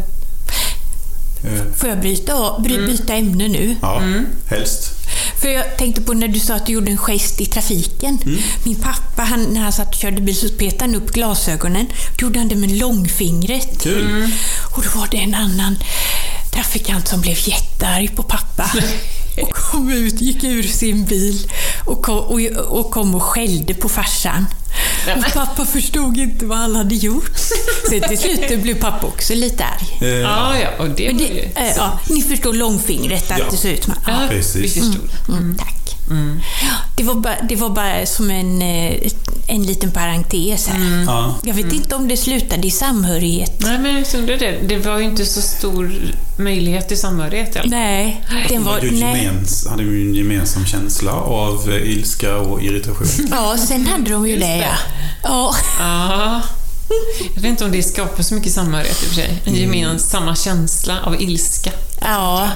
S1: Får jag bryta, bry, byta mm. ämne nu?
S3: Ja, mm. helst.
S1: För jag tänkte på när du sa att du gjorde en gest i trafiken. Mm. Min pappa, han, när han satt och körde bil så petade han upp glasögonen. Då gjorde han det med långfingret.
S3: Kul.
S1: Mm. Och då var det en annan trafikant som blev jättearg på pappa. Och kom ut, gick ur sin bil och kom och, och, kom och skällde på farsan. Och pappa förstod inte vad han hade gjort. Så till slut blev pappa också lite arg.
S3: Eh,
S4: ja, ja, och det,
S1: det
S4: var ju...
S1: äh, ja, ni förstår långfingret att
S3: ja.
S1: det ser ut som...
S4: Ja, ja precis.
S1: Mm, mm, tack. Mm. Det, var bara, det var bara som en, en liten parentes här. Mm.
S3: Ja.
S1: Jag vet mm. inte om det slutade i samhörighet.
S4: Nej, men liksom det, det var ju inte så stor möjlighet till samhörighet. Eller?
S1: Nej, den var...
S3: ju
S1: nej.
S3: Gemens, hade ju en gemensam känsla av ilska och irritation.
S1: Ja, sen hade de ju det, ja. Ja.
S4: Ja. Jag vet inte om det skapar så mycket samhörighet i och för sig. En gemensamma känsla av ilska.
S1: Ja.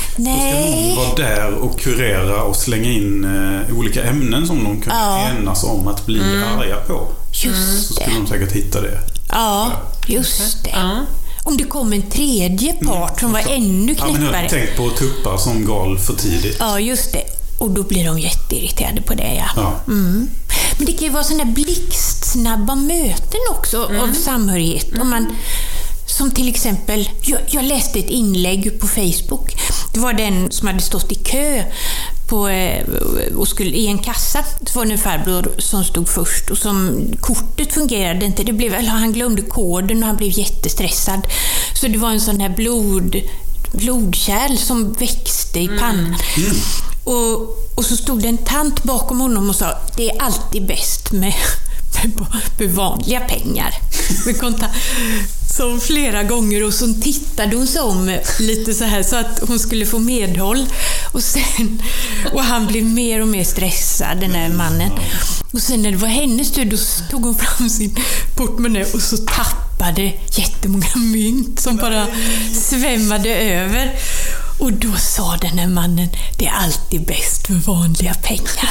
S1: Nej.
S3: Då ska de vara där och kurera och slänga in uh, olika ämnen som de kan ja. enas om att bli mm. arga på.
S1: Just
S3: så skulle de säkert hitta det.
S1: Ja, just det. Ja. Om det kom en tredje part som var ännu knäppare. Ja, men jag har
S3: tänkt på tuppar som gal för tidigt.
S1: Ja, just det. Och då blir de jätteirriterade på det, ja.
S3: ja.
S1: Mm. Men det kan ju vara sådana blixtsnabba möten också mm. av samhörighet. Mm. Om man, som till exempel, jag, jag läste ett inlägg på Facebook. Det var den som hade stått i kö på, och skulle, i en kassa. Det var en farbror som stod först och som kortet fungerade inte. Det blev, eller han glömde koden och han blev jättestressad. Så det var en sån här blod, blodkärl som växte i pannan. Mm. Mm. Och, och så stod det en tant bakom honom och sa, det är alltid bäst med, med, med vanliga pengar. Med kontakt. Så flera gånger och så tittade hon sig om lite så här så att hon skulle få medhåll. Och, sen, och han blev mer och mer stressad, den där mannen. Och sen när det var hennes tur, då tog hon fram sin portmonnä och så tappade jättemånga mynt som bara svämmade över. Och då sa den här mannen, det är alltid bäst för vanliga pengar.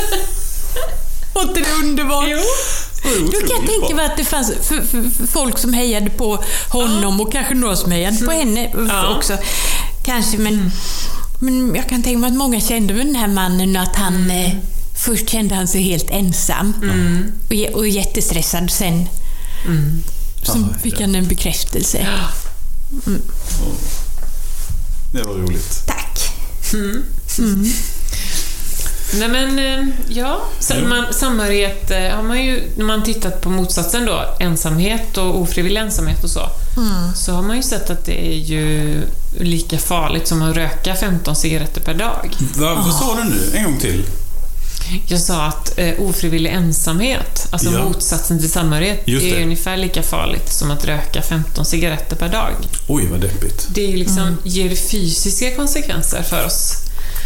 S1: Och det är underbart. Jo. Då kan jag tänka mig att det fanns för, för, för folk som hejade på honom och kanske några som hejade på henne ja. också. Kanske, men, men jag kan tänka mig att många kände med den här mannen att han mm. eh, först kände han sig helt ensam mm. och, och jättestressad. Sen mm. så ja, fick han en bekräftelse. Mm.
S3: Det var roligt.
S1: Tack.
S4: Mm. Mm. Nej men, ja, man, samhörighet har man ju, när man tittat på motsatsen då, ensamhet och ofrivillig ensamhet och så, mm. så har man ju sett att det är ju lika farligt som att röka femton cigaretter per dag.
S3: Va, vad sa du nu? En gång till.
S4: Jag sa att eh, ofrivillig ensamhet, alltså ja. motsatsen till samhörighet, är ungefär lika farligt som att röka femton cigaretter per dag.
S3: Oj, vad deppigt.
S4: Det är liksom, mm. ger fysiska konsekvenser för oss.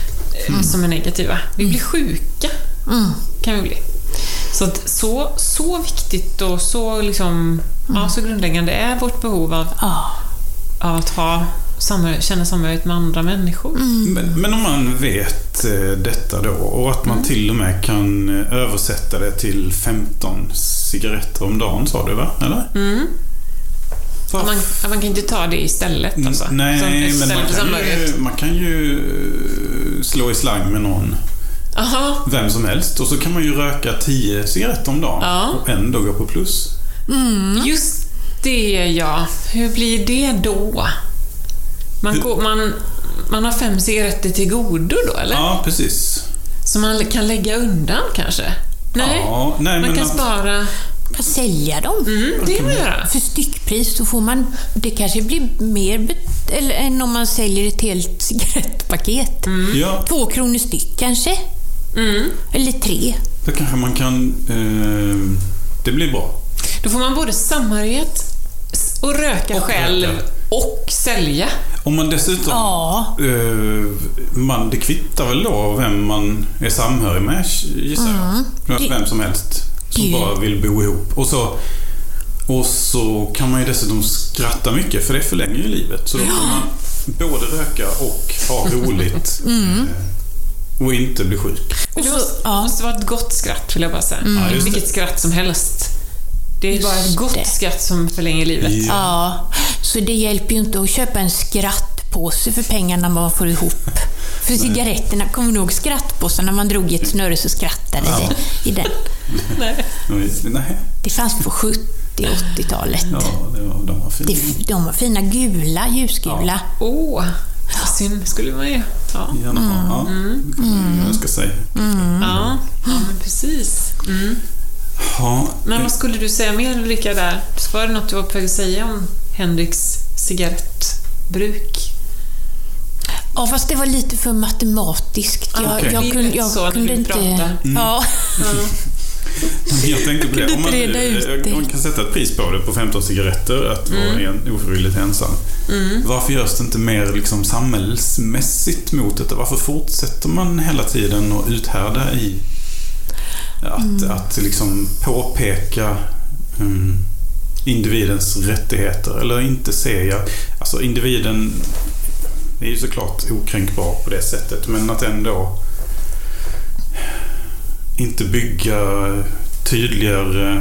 S4: Mm. Som är negativa. Vi blir sjuka. Mm. Kan vi bli. Så, att så, så viktigt och så, liksom, mm. ja, så grundläggande är vårt behov av, oh. av att ha samhör, känna samhörighet med andra människor.
S3: Mm. Men, men om man vet eh, detta då och att man mm. till och med kan översätta det till femton cigaretter om dagen, sa du va? Eller?
S4: Mm. Man, man kan inte ta det istället alltså.
S3: Nej, men man kan, ju, man kan ju slå i slang med någon. Aha. Vem som helst. Och så kan man ju röka tio cigaretter om dagen ja. och ändå gå på plus.
S4: Mm. Just det, ja. Hur blir det då? Man, går, man, man har fem cigaretter till godo då, eller?
S3: Ja, precis.
S4: Så man kan lägga undan kanske? Nej,
S3: ja, nej
S4: man
S3: men
S4: kan att... spara...
S1: Kan sälja dem.
S4: Mm, det kan man göra.
S1: För styckpris så får man, det kanske blir mer bet- eller, än om man säljer ett helt cigarettpaket.
S3: Mm. Ja.
S1: Två kronor styck kanske. Mm. Eller tre.
S3: Då kanske man kan, eh, det blir bra.
S4: Då får man både samhörighet och röka och själv röka. Och sälja.
S3: Om man dessutom, ja. eh, man, det kvittar väl då vem man är samhörig med, gissar mm. jag. Det... Vem som helst. Som Gud. bara vill bo ihop. Och så, och så kan man ju dessutom skratta mycket, för det förlänger ju livet. Så då kan man både röka och ha roligt mm. och inte bli sjuk.
S4: Och det måste, ja. måste vara ett gott skratt, vill jag bara säga. Mm. Ja, vilket skratt som helst. Det är just bara ett gott det. skratt som förlänger livet.
S1: Ja. ja, så det hjälper ju inte att köpa en skrattpåse för pengarna man får ihop. För cigaretterna, kommer nog skrattpåsen när man drog i ett snöre så skrattade ja. det i den.
S4: Nej.
S3: Nej.
S1: Det fanns på sjuttio- och åttiotalet.
S3: Ja, det var, de var fina.
S1: Det, de var fina gula, ljusgula.
S4: Åh, ja. oh, synd skulle man ju. Ja.
S3: Gärna ha. Mm. Ja, det kan mm. jag ska säga.
S4: Mm. Ja, ja, men precis. Mm.
S3: Ja.
S4: Men vad skulle du säga mer, Ulrika, där? Var det något du var på att säga om Henriks cigarettbruk?
S1: Ja, fast det var lite för matematiskt. Jag,
S4: okay.
S1: jag, kunde, jag så, kunde inte... Mm. Ja.
S3: Jag tänkte på det. Om man, man kan sätta ett pris på det på femton cigaretter, att mm. vara en ofrivilligt ensam. Mm. Varför görs det inte mer liksom samhällsmässigt mot detta? Varför fortsätter man hela tiden att uthärda i att, mm. att liksom påpeka um, individens rättigheter? Eller inte se jag, alltså individen är ju såklart okränkbar på det sättet, men att ändå inte bygga tydligare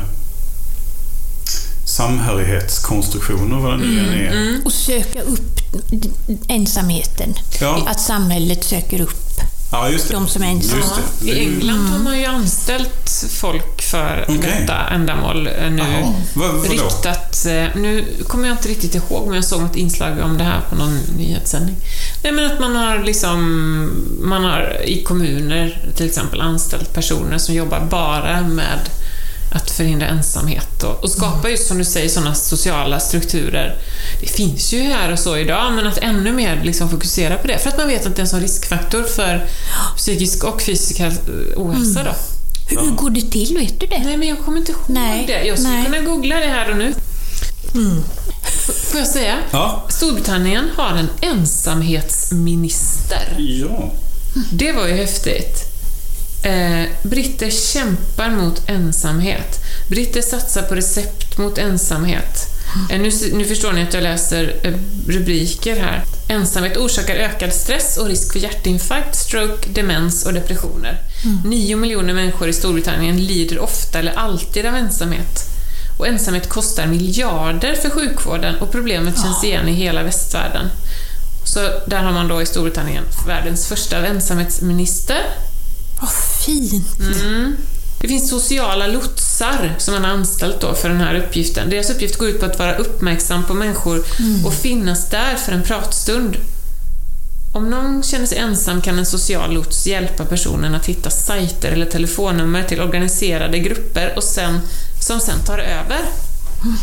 S3: samhörighetskonstruktioner, vad det nu mm, är. Mm.
S1: Och söka upp ensamheten. Ja. Att samhället söker upp
S3: ja, just det.
S1: de som är ensamma.
S4: Ja. I England mm. har man ju anställt folk för okay. detta ändamål nu.
S3: Vad, vad
S4: riktat, nu kommer jag inte riktigt ihåg, men jag såg ett inslag om det här på någon nyhetssändning. Nej, men att man har liksom man har i kommuner till exempel anställt personer som jobbar bara med att förhindra ensamhet och, och skapa just som du säger sådana sociala strukturer. Det finns ju här och så idag, men att ännu mer liksom fokusera på det, för att man vet att det är en sån riskfaktor för psykisk och fysisk ohälsa då.
S1: Hur, hur går det till, vet du det?
S4: Nej, men jag kommer inte ihåg
S1: Nej.
S4: det. Jag skulle Nej. kunna googla det här och nu. Mm. Får jag säga?
S3: Ja.
S4: Storbritannien har en ensamhetsminister.
S3: Ja.
S4: Det var ju häftigt. Eh, britter kämpar mot ensamhet. Britter satsar på recept mot ensamhet. Eh, nu, nu förstår ni att jag läser eh, rubriker här. Ensamhet orsakar ökad stress och risk för hjärtinfarkt, stroke, demens och depressioner. Mm. Nio miljoner människor i Storbritannien lider ofta eller alltid av ensamhet. Och ensamhet kostar miljarder för sjukvården och problemet känns igen i hela västvärlden. Så där har man då i Storbritannien världens första ensamhetsminister.
S1: Vad fint!
S4: Mm. Det finns sociala lotsar som man har anställt då för den här uppgiften. Deras uppgift går ut på att vara uppmärksam på människor mm. och finnas där för en pratstund. Om någon känner sig ensam kan en social lots hjälpa personen att hitta sajter eller telefonnummer till organiserade grupper och sen, som sen tar över. Mm.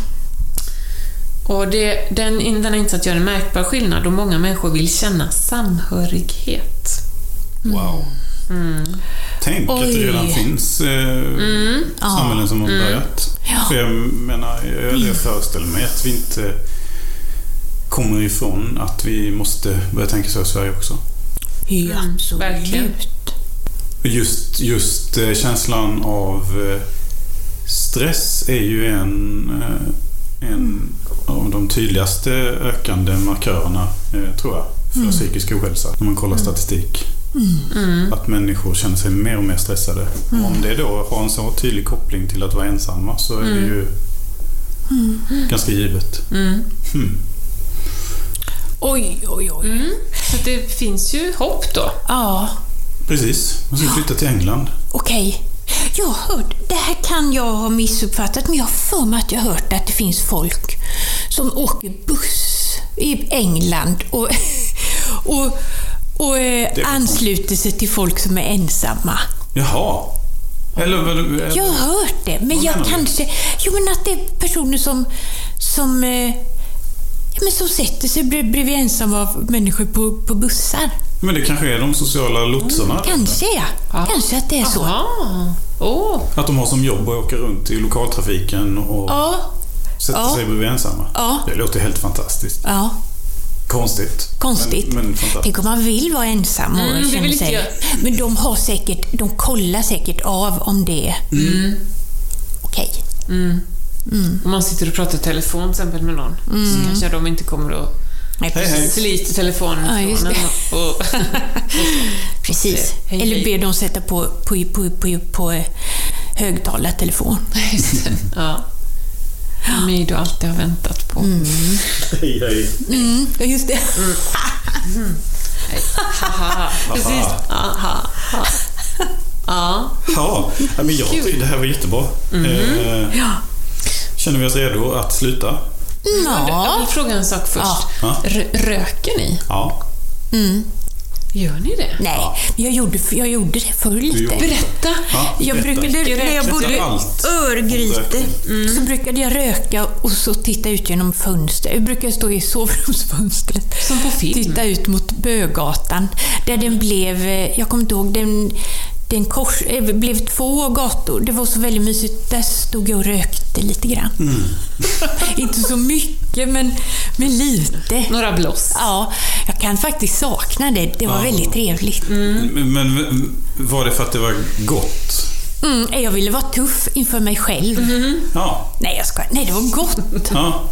S4: Och det, den, den insats gör en märkbar skillnad och många människor vill känna samhörighet.
S3: Mm. Wow. Mm. Tänk Oj. Att det redan finns eh, mm. samhällen som har mm. börjat. Ja. För jag menar, jag, jag föreställer mig att vi inte kommer ifrån att vi måste börja tänka så i Sverige också.
S1: Ja, absolut. Verkligen.
S3: Just, just eh, känslan av eh, stress är ju en, eh, en mm. av de tydligaste ökande markörerna, eh, tror jag, för mm. psykisk ohälsa. När man kollar mm. statistik. Mm. Att människor känner sig mer och mer stressade. Mm. Om det då har en så tydlig koppling till att vara ensamma så är mm. det ju mm. ganska givet. Mm. Mm.
S1: Oj, oj, oj. Mm.
S4: Så det finns ju hopp då.
S1: Ja.
S3: Precis. Man ska flytta till England.
S1: Okej. Okay. Jag har hört, det här kan jag ha missuppfattat, men jag har för mig att jag har hört att det finns folk som åker buss i England och och Och eh, ansluter sig till folk som är ensamma.
S3: Jaha. Eller, eller,
S1: jag har hört det. Men jag kanske... Jo, men att det är personer som... Som, eh, ja, men som sätter sig bredvid ensamma människor på, på bussar.
S3: Men det kanske är de sociala lotsarna?
S1: Mm, kanske, ja. Ah. Kanske att det är så.
S4: Oh.
S3: Att de har som jobb att åka runt i lokaltrafiken och ah. sätta ah. sig bredvid ensamma. Ah. Det låter helt fantastiskt.
S1: Ja.
S3: Konstigt.
S1: Konstigt.
S3: Men, men
S1: tänk om man vill vara ensam och
S4: mm,
S1: känner sig. Jag. Men de har säkert, de kollar säkert av om det.
S4: Mm.
S1: Okej.
S4: Okay. Mm. Mm. Om man sitter och pratar i telefon till exempel med någon mm. så kanske de inte kommer att
S1: Nej,
S3: hej, hej.
S4: slita telefonen
S1: ja, just det.
S4: och, och
S1: precis. Hej, eller ber de sätta på på på på, på högtalartelefon.
S4: Just det. Ja. Mig du alltid har väntat på.
S1: Mm.
S3: Hej, hej.
S1: Mm, just det.
S4: Mm. Mm. Hej. Haha. Precis. Aha. Ha. Ja.
S3: Ja, men jag tycker det här var jättebra.
S4: Mm.
S3: Eh,
S1: ja.
S3: Känner vi oss redo att sluta?
S4: Ja. Jag vill fråga en sak först.
S3: Ja.
S4: R- röker ni?
S3: Ja.
S1: Mm.
S4: Gör ni det?
S1: Nej,
S3: ja.
S1: jag, gjorde, jag gjorde det förr lite.
S4: Berätta.
S3: Ja,
S1: jag
S3: berätta.
S1: brukade, när jag bodde i Örgryte
S4: mm.
S1: så brukade jag röka och så titta ut genom fönstret. Jag brukade stå i sovrumsfönstret.
S4: Som på film.
S1: Titta ut mot Bögatan. Där den blev, jag kommer inte ihåg, den, den kors, det blev två gator. Det var så väldigt mysigt. Där stod jag och rökte lite grann. Mm. Inte så mycket, men, men lite.
S4: Några blås.
S1: Ja, jag kan faktiskt sakna det. Det var ja. väldigt trevligt.
S3: Mm. Men var det för att det var gott?
S1: Mm, jag ville vara tuff inför mig själv.
S4: Mm.
S3: Ja.
S1: Nej, jag ska, nej, det var gott.
S3: Ja.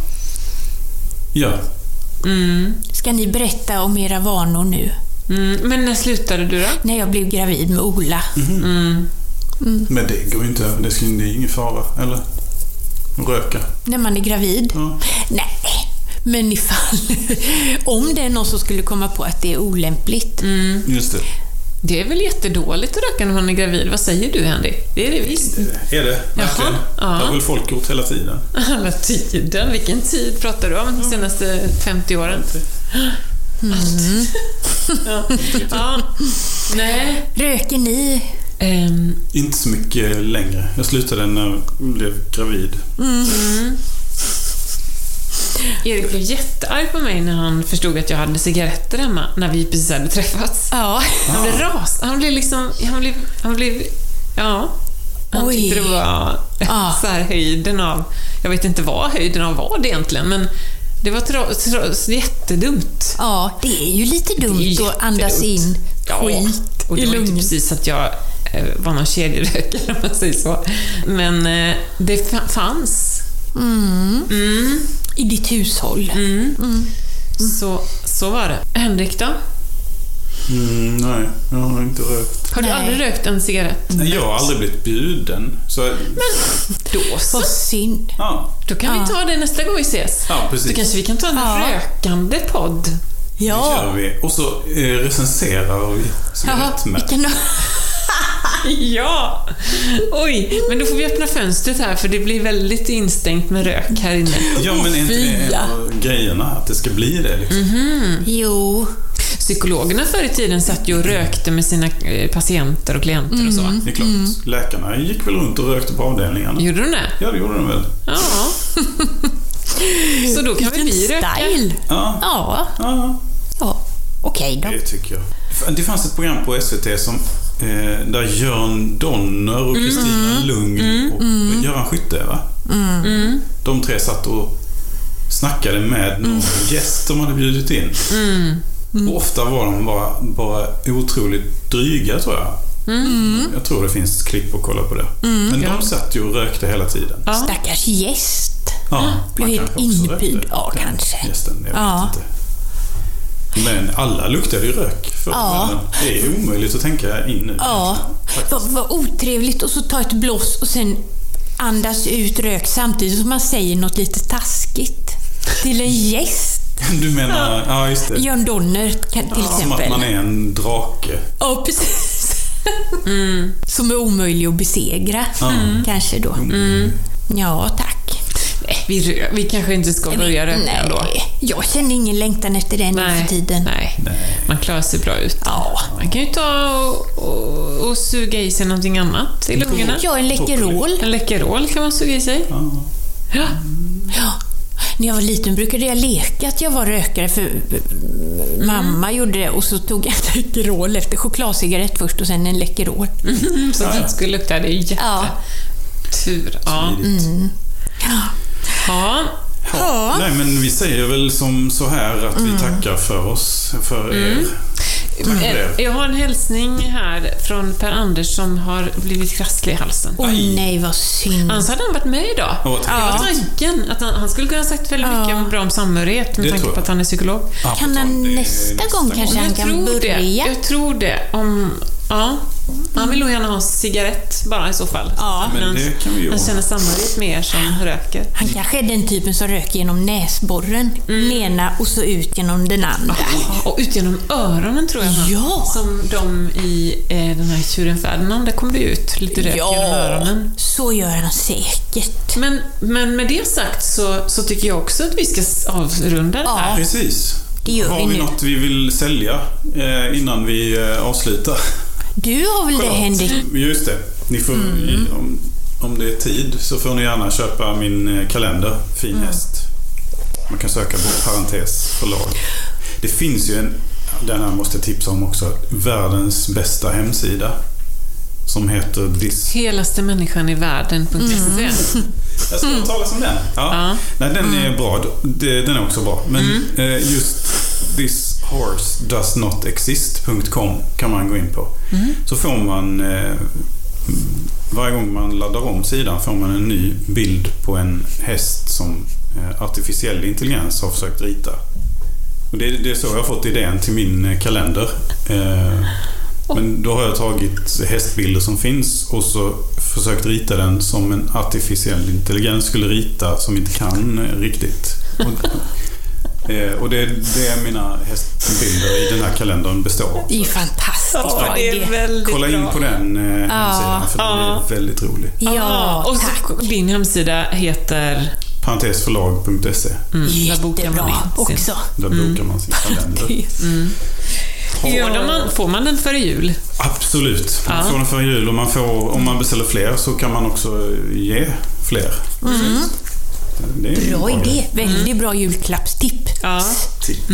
S3: Ja.
S1: Mm. Ska ni berätta om era vanor nu?
S4: Mm. Men när slutade du då?
S1: När jag blev gravid med Ola.
S3: Mm. Mm. Mm. Men det går inte, det är ingen fara, eller? Röka.
S1: När man är gravid?
S3: Ja.
S1: Nej, men ifall om det är någon som skulle komma på att det är olämpligt.
S4: Mm.
S3: Just det.
S4: Det är väl jättedåligt att röka när man är gravid. Vad säger du, Henry? Det är det visst.
S3: Det är det, verkligen. Ja. Det har väl folk gjort hela tiden.
S4: Hela tiden? Vilken tid pratar du om de senaste femtio åren?
S1: Mm.
S4: ja. ja. Nej.
S1: Röker ni?
S4: Um.
S3: Inte så mycket längre. Jag slutade när jag blev gravid.
S1: Mm.
S4: Mm. Erik blev jättearg på mig när han förstod att jag hade cigaretter hemma när vi precis hade träffats.
S1: Ja.
S4: Han blev ras. Han blev liksom... Han blev... Han blev ja. Han
S1: Oj.
S4: tyckte det var ah. så här höjden av... Jag vet inte vad höjden av var det egentligen, men det var tra, tra, jättedumt.
S1: Ja, det är ju lite dumt att andas in
S4: ja,
S1: skit
S4: och det
S1: i
S4: var inte
S1: lungen.
S4: precis att jag eh, var någon kedjerökare om man säger så. Men eh, det f- fanns.
S1: Mm.
S4: Mm.
S1: I ditt hushåll.
S4: Mm.
S1: Mm.
S4: Så, så var det. Henrik då?
S3: Mm, nej, jag har inte rökt.
S4: Har du
S1: Nej.
S4: aldrig rökt en cigarett?
S3: Nej, jag har aldrig blivit bjuden. Så,
S4: Då så.
S1: Vad synd.
S3: ja,
S4: Då kan
S1: Ja.
S4: vi ta det nästa gång vi ses.
S3: ja, precis.
S4: Då kanske vi kan ta en
S1: Ja.
S4: rökande podd.
S3: Det kör
S1: Ja.
S3: vi. Och så eh, recenserar vi cigarettmätt.
S1: Vilken...
S4: Ja! Oj, men då får vi öppna fönstret här för det blir väldigt instängt med rök här inne.
S3: Ja, men är inte det en
S1: Fia.
S3: av grejerna att det ska bli det liksom?
S4: Mm.
S1: Jo.
S4: Psykologerna förr i tiden satt ju och rökte med sina eh, patienter och klienter och så.
S3: Det är klart. Läkarna gick väl runt och rökte på avdelningarna.
S4: Gjorde de det?
S3: Ja, det gjorde de väl.
S4: Ja. Så då kan väl
S1: Vilken
S4: vi röka?
S1: style.
S3: Ja,
S1: Ja.
S3: ja,
S1: Ja. Okej då.
S3: det tycker jag. Det fanns ett program på S V T som eh, där Jörn Donner och Kristina Lugn och Göran Skytte, va?
S4: Mm.
S3: De tre satt och snackade med någon gäst de hade bjudit in.
S4: Mm.
S3: Och ofta var de bara, bara otroligt dryga, tror jag.
S4: Mm.
S3: Jag tror det finns klipp att kolla på det. Men
S4: Ja.
S3: de satt ju och rökte hela tiden.
S4: Ja.
S1: Stackars gäst.
S3: Ja,
S1: Blev
S3: man
S1: helt
S3: kanske också
S1: inpyd.
S3: rökte.
S1: Ja,
S3: Den
S1: kanske.
S3: Gästen, jag
S1: Ja.
S3: vet inte. Men alla luktade ju rök för
S1: Ja.
S3: kvällen. Det är omöjligt att tänka in nu.
S1: Ja. Vad, vad otrevligt. Och så ta ett blås och sen andas ut rök samtidigt som man säger något lite taskigt till en gäst.
S3: Du menar, ja just det.
S1: Jörn Donner kan, till
S3: Ja, som att
S1: exempel.
S3: man är en drake.
S1: Ja, precis. Som är omöjlig att besegra.
S3: Mm.
S1: Kanske då. Ja, tack.
S4: Nej, vi, rö- vi kanske inte ska börja röka
S1: Nej,
S4: ändå.
S1: jag känner ingen längtan efter det nu för tiden.
S4: Nej.
S3: Nej.
S4: Man klarar sig bra ut.
S1: Ja.
S4: Man kan ju ta och, och, och suga i sig någonting annat i lungorna.
S1: Jag är en Läkerol.
S4: En Läkerol kan man suga i sig.
S3: Ja.
S4: Ja.
S1: Ja. När jag var liten brukade jag leka att jag var rökare för mamma gjorde det och så tog jag en Läkerol efter chokladcigarett först och sen en Läkerol.
S4: Mm, så att det inte skulle lukta. Det är ju
S1: Ja.
S4: jättetur. Ja.
S3: Smidigt.
S1: Ja.
S4: Ja.
S1: Ja.
S3: Nej, men vi säger väl som så här att vi tackar för oss, för er. Tack för er.
S4: Jag har en hälsning här från Per-Anders som har blivit krasslig i halsen.
S1: Åh nej, vad synd.
S4: Annars hade han varit med idag.
S3: Åh,
S4: Det
S3: tack.
S4: var tanken att han, han skulle kunna ha sagt väldigt
S1: Ja.
S4: mycket bra om samhörighet med
S3: Det
S4: tanke
S3: tror
S4: på
S3: jag.
S4: att han är psykolog.
S3: Ja,
S1: Kan
S3: på
S1: han
S3: tal, det är
S1: nästa gång kanske han
S4: Jag
S1: kan
S4: tror
S1: börja?
S4: det. Jag tror det. Om, ja. Han vill nog gärna ha en cigarett bara i så fall.
S1: Ja.
S3: Men
S4: han,
S3: det kan vi ju
S4: han
S3: ordna.
S4: känner samhörighet med er som röker.
S1: Han kanske är den typen som röker genom näsborren. Den ena och så ut genom den andra.
S4: Och ut genom öronen tror jag. han.
S1: Ja.
S4: Som de i eh, den här Tjuren Ferdinand, där kom det ut lite rök genom öronen.
S1: så gör han säkert.
S4: Men, men med det sagt så, så tycker jag också att vi ska avrunda det här.
S3: Precis.
S1: Det gör
S3: Har
S1: vi
S3: vi
S1: nu.
S3: något vi vill sälja eh, innan vi eh, avslutar?
S1: Du har väl det, Henrik?
S3: Just det. Ni får, i, om, om det är tid så får ni gärna köpa min eh, kalender, Fin häst. Man kan söka på Parentes förlag. Det finns ju en, den här måste jag tipsa om också, världens bästa hemsida som heter This.
S4: Helaste människan i världen punkt se.
S3: Jag ska mm. tala om den. Ja.
S4: Ja.
S3: Nej, den är bra. Det- Den är också bra. Men eh, just this horse does not exist punkt com kan man gå in på. Så får man eh, varje gång man laddar om sidan får man en ny bild på en häst som eh, artificiell intelligens har försökt rita. Och det, det är så jag har fått idén till min eh, kalender. Eh, men då har jag tagit hästbilder som finns och så försökt rita den som en artificiell intelligens skulle rita som inte kan eh, riktigt. Och, eh, och det, det är mina hästbilder i den här kalendern består av.
S1: Det är ju fantastiskt bra
S4: det är
S1: idé.
S4: väldigt
S3: Kolla in
S4: bra.
S3: på den eh, hemsidan för den
S4: Ja.
S3: är väldigt rolig.
S1: Ja,
S4: och
S1: tack.
S4: så, din hemsida heter...
S3: Parentesförlag punkt se.
S4: Mm, där bokar man
S1: Jättebra
S4: in sin-
S1: också.
S3: Där bokar man sin kalender.
S4: Får, man, får man den före jul?
S3: Absolut. Man
S4: Ja.
S3: får den för jul och man får, om man beställer fler så kan man också ge fler. Det är en
S1: Bra idé. Väldigt bra julklappstipp.
S4: Ja.
S3: Tipp.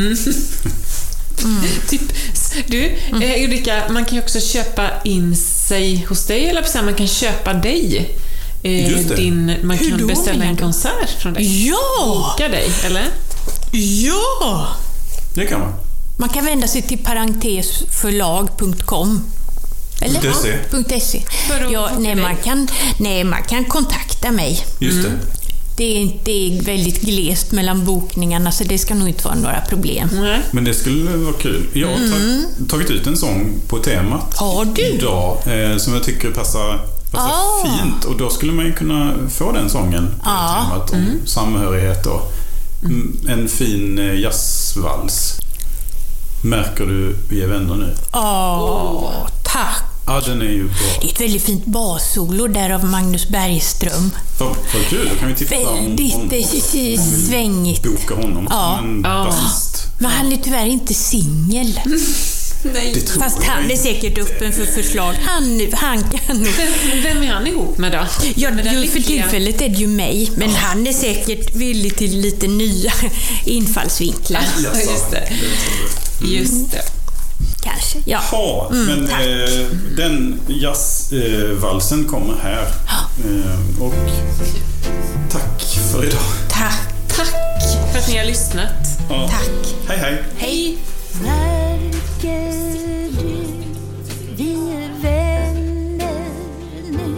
S4: Typ, du, eh, Ulrika, man kan ju också köpa in sig hos dig, eller så här, man kan köpa dig. Eh,
S3: Just det.
S4: din, man
S1: Hur
S4: kan
S1: då,
S4: beställa
S1: menar
S4: en
S1: du?
S4: konsert från dig.
S1: Ja!
S4: Boka dig, eller?
S1: Ja!
S3: Det kan man.
S1: Man kan vända sig till parentesförlag punkt com. Eller?
S3: .se.
S1: Ja, nej, man kan, nej, man kan kontakta mig.
S3: Just det. Mm.
S1: Det är, det är väldigt glest mellan bokningarna, så det ska nog inte vara några problem.
S4: Mm.
S3: Men det skulle vara kul. Jag har mm. tagit ut en sång på temat
S1: har du?
S3: idag eh, som jag tycker passar, passar ah. fint. Och då skulle man ju kunna få den sången på ah. temat om mm. samhörighet och mm. en fin eh, jazzvals. Märker du vi är vänner nu?
S1: Ja, oh, tack.
S3: Ja, den är ju bra.
S1: Det är ett väldigt fint bassolo där av Magnus Bergström.
S3: Vad kul, då kan vi tipsa
S1: väldigt
S3: om, om, om, om
S1: svängigt.
S3: Boka honom
S1: ja.
S3: som en
S1: ja.
S3: basist.
S1: Men han är tyvärr inte singel.
S4: Nej.
S1: Fast han är säkert öppen för förslag. Han, han kan nog...
S4: Vem är han ihop med då?
S1: Ja, med ju, för tillfället är det ju mig. Men ja. han är säkert villig till lite nya infallsvinklar.
S4: Ja, just det. Just det.
S1: Kanske, ja.
S3: ja mm, men eh, den jazzvalsen eh, kommer här. Eh, och tack för idag.
S1: Tack.
S4: Tack för att ni har lyssnat.
S3: Ja.
S1: Tack.
S3: Hej, hej.
S1: Hej.
S2: Märker du, vi är vänner nu.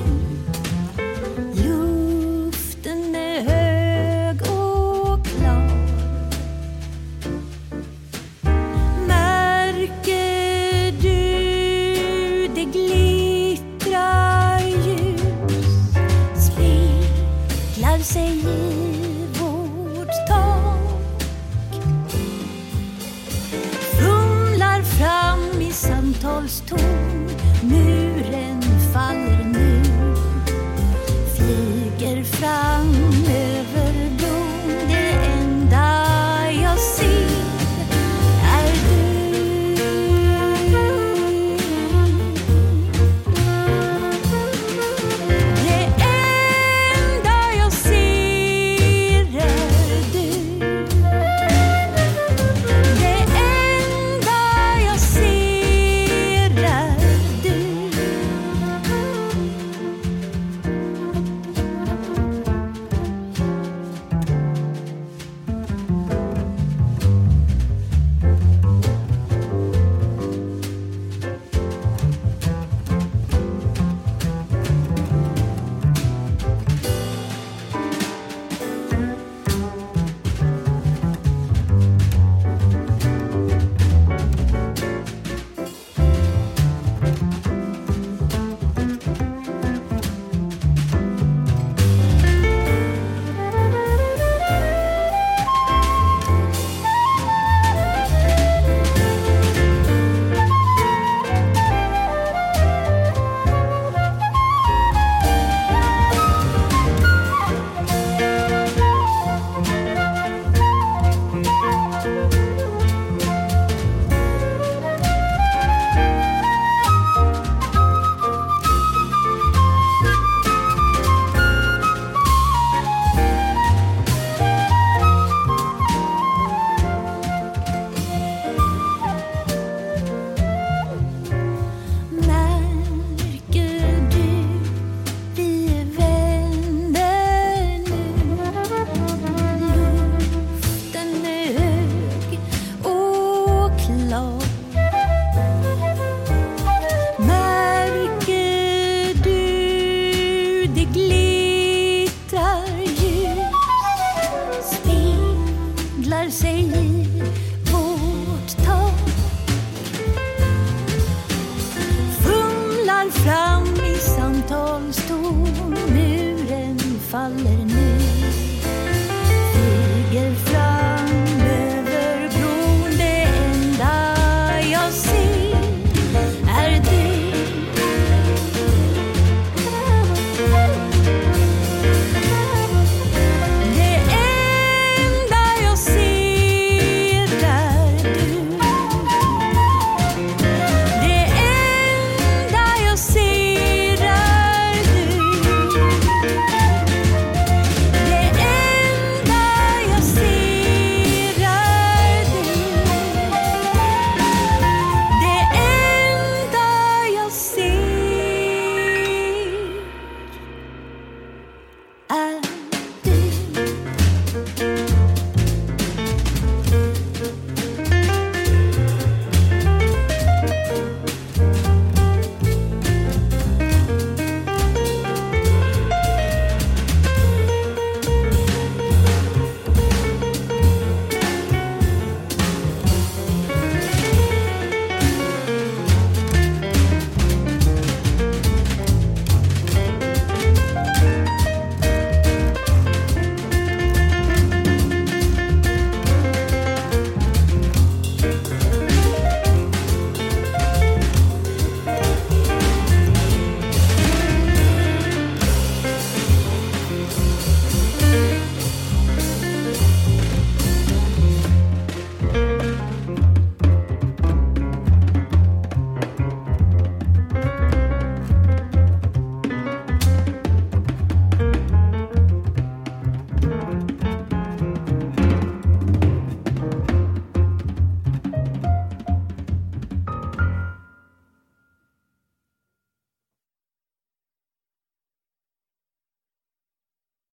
S2: Luften är hög och klar. Märker du, det glittrar ljus. Speglar sig i vårt tak. Fumlar fram i samtalston. Muren faller nu. Flyger fram över bron. Det enda jag ser är du. Det enda jag ser är du. Det enda jag ser är du. Märker du, vi är vänner nu. Luften är hög och klar. Märker du, det glittrar ljus. Speglar sig i vårt tak. Fumlar fram i samtalston. Muren faller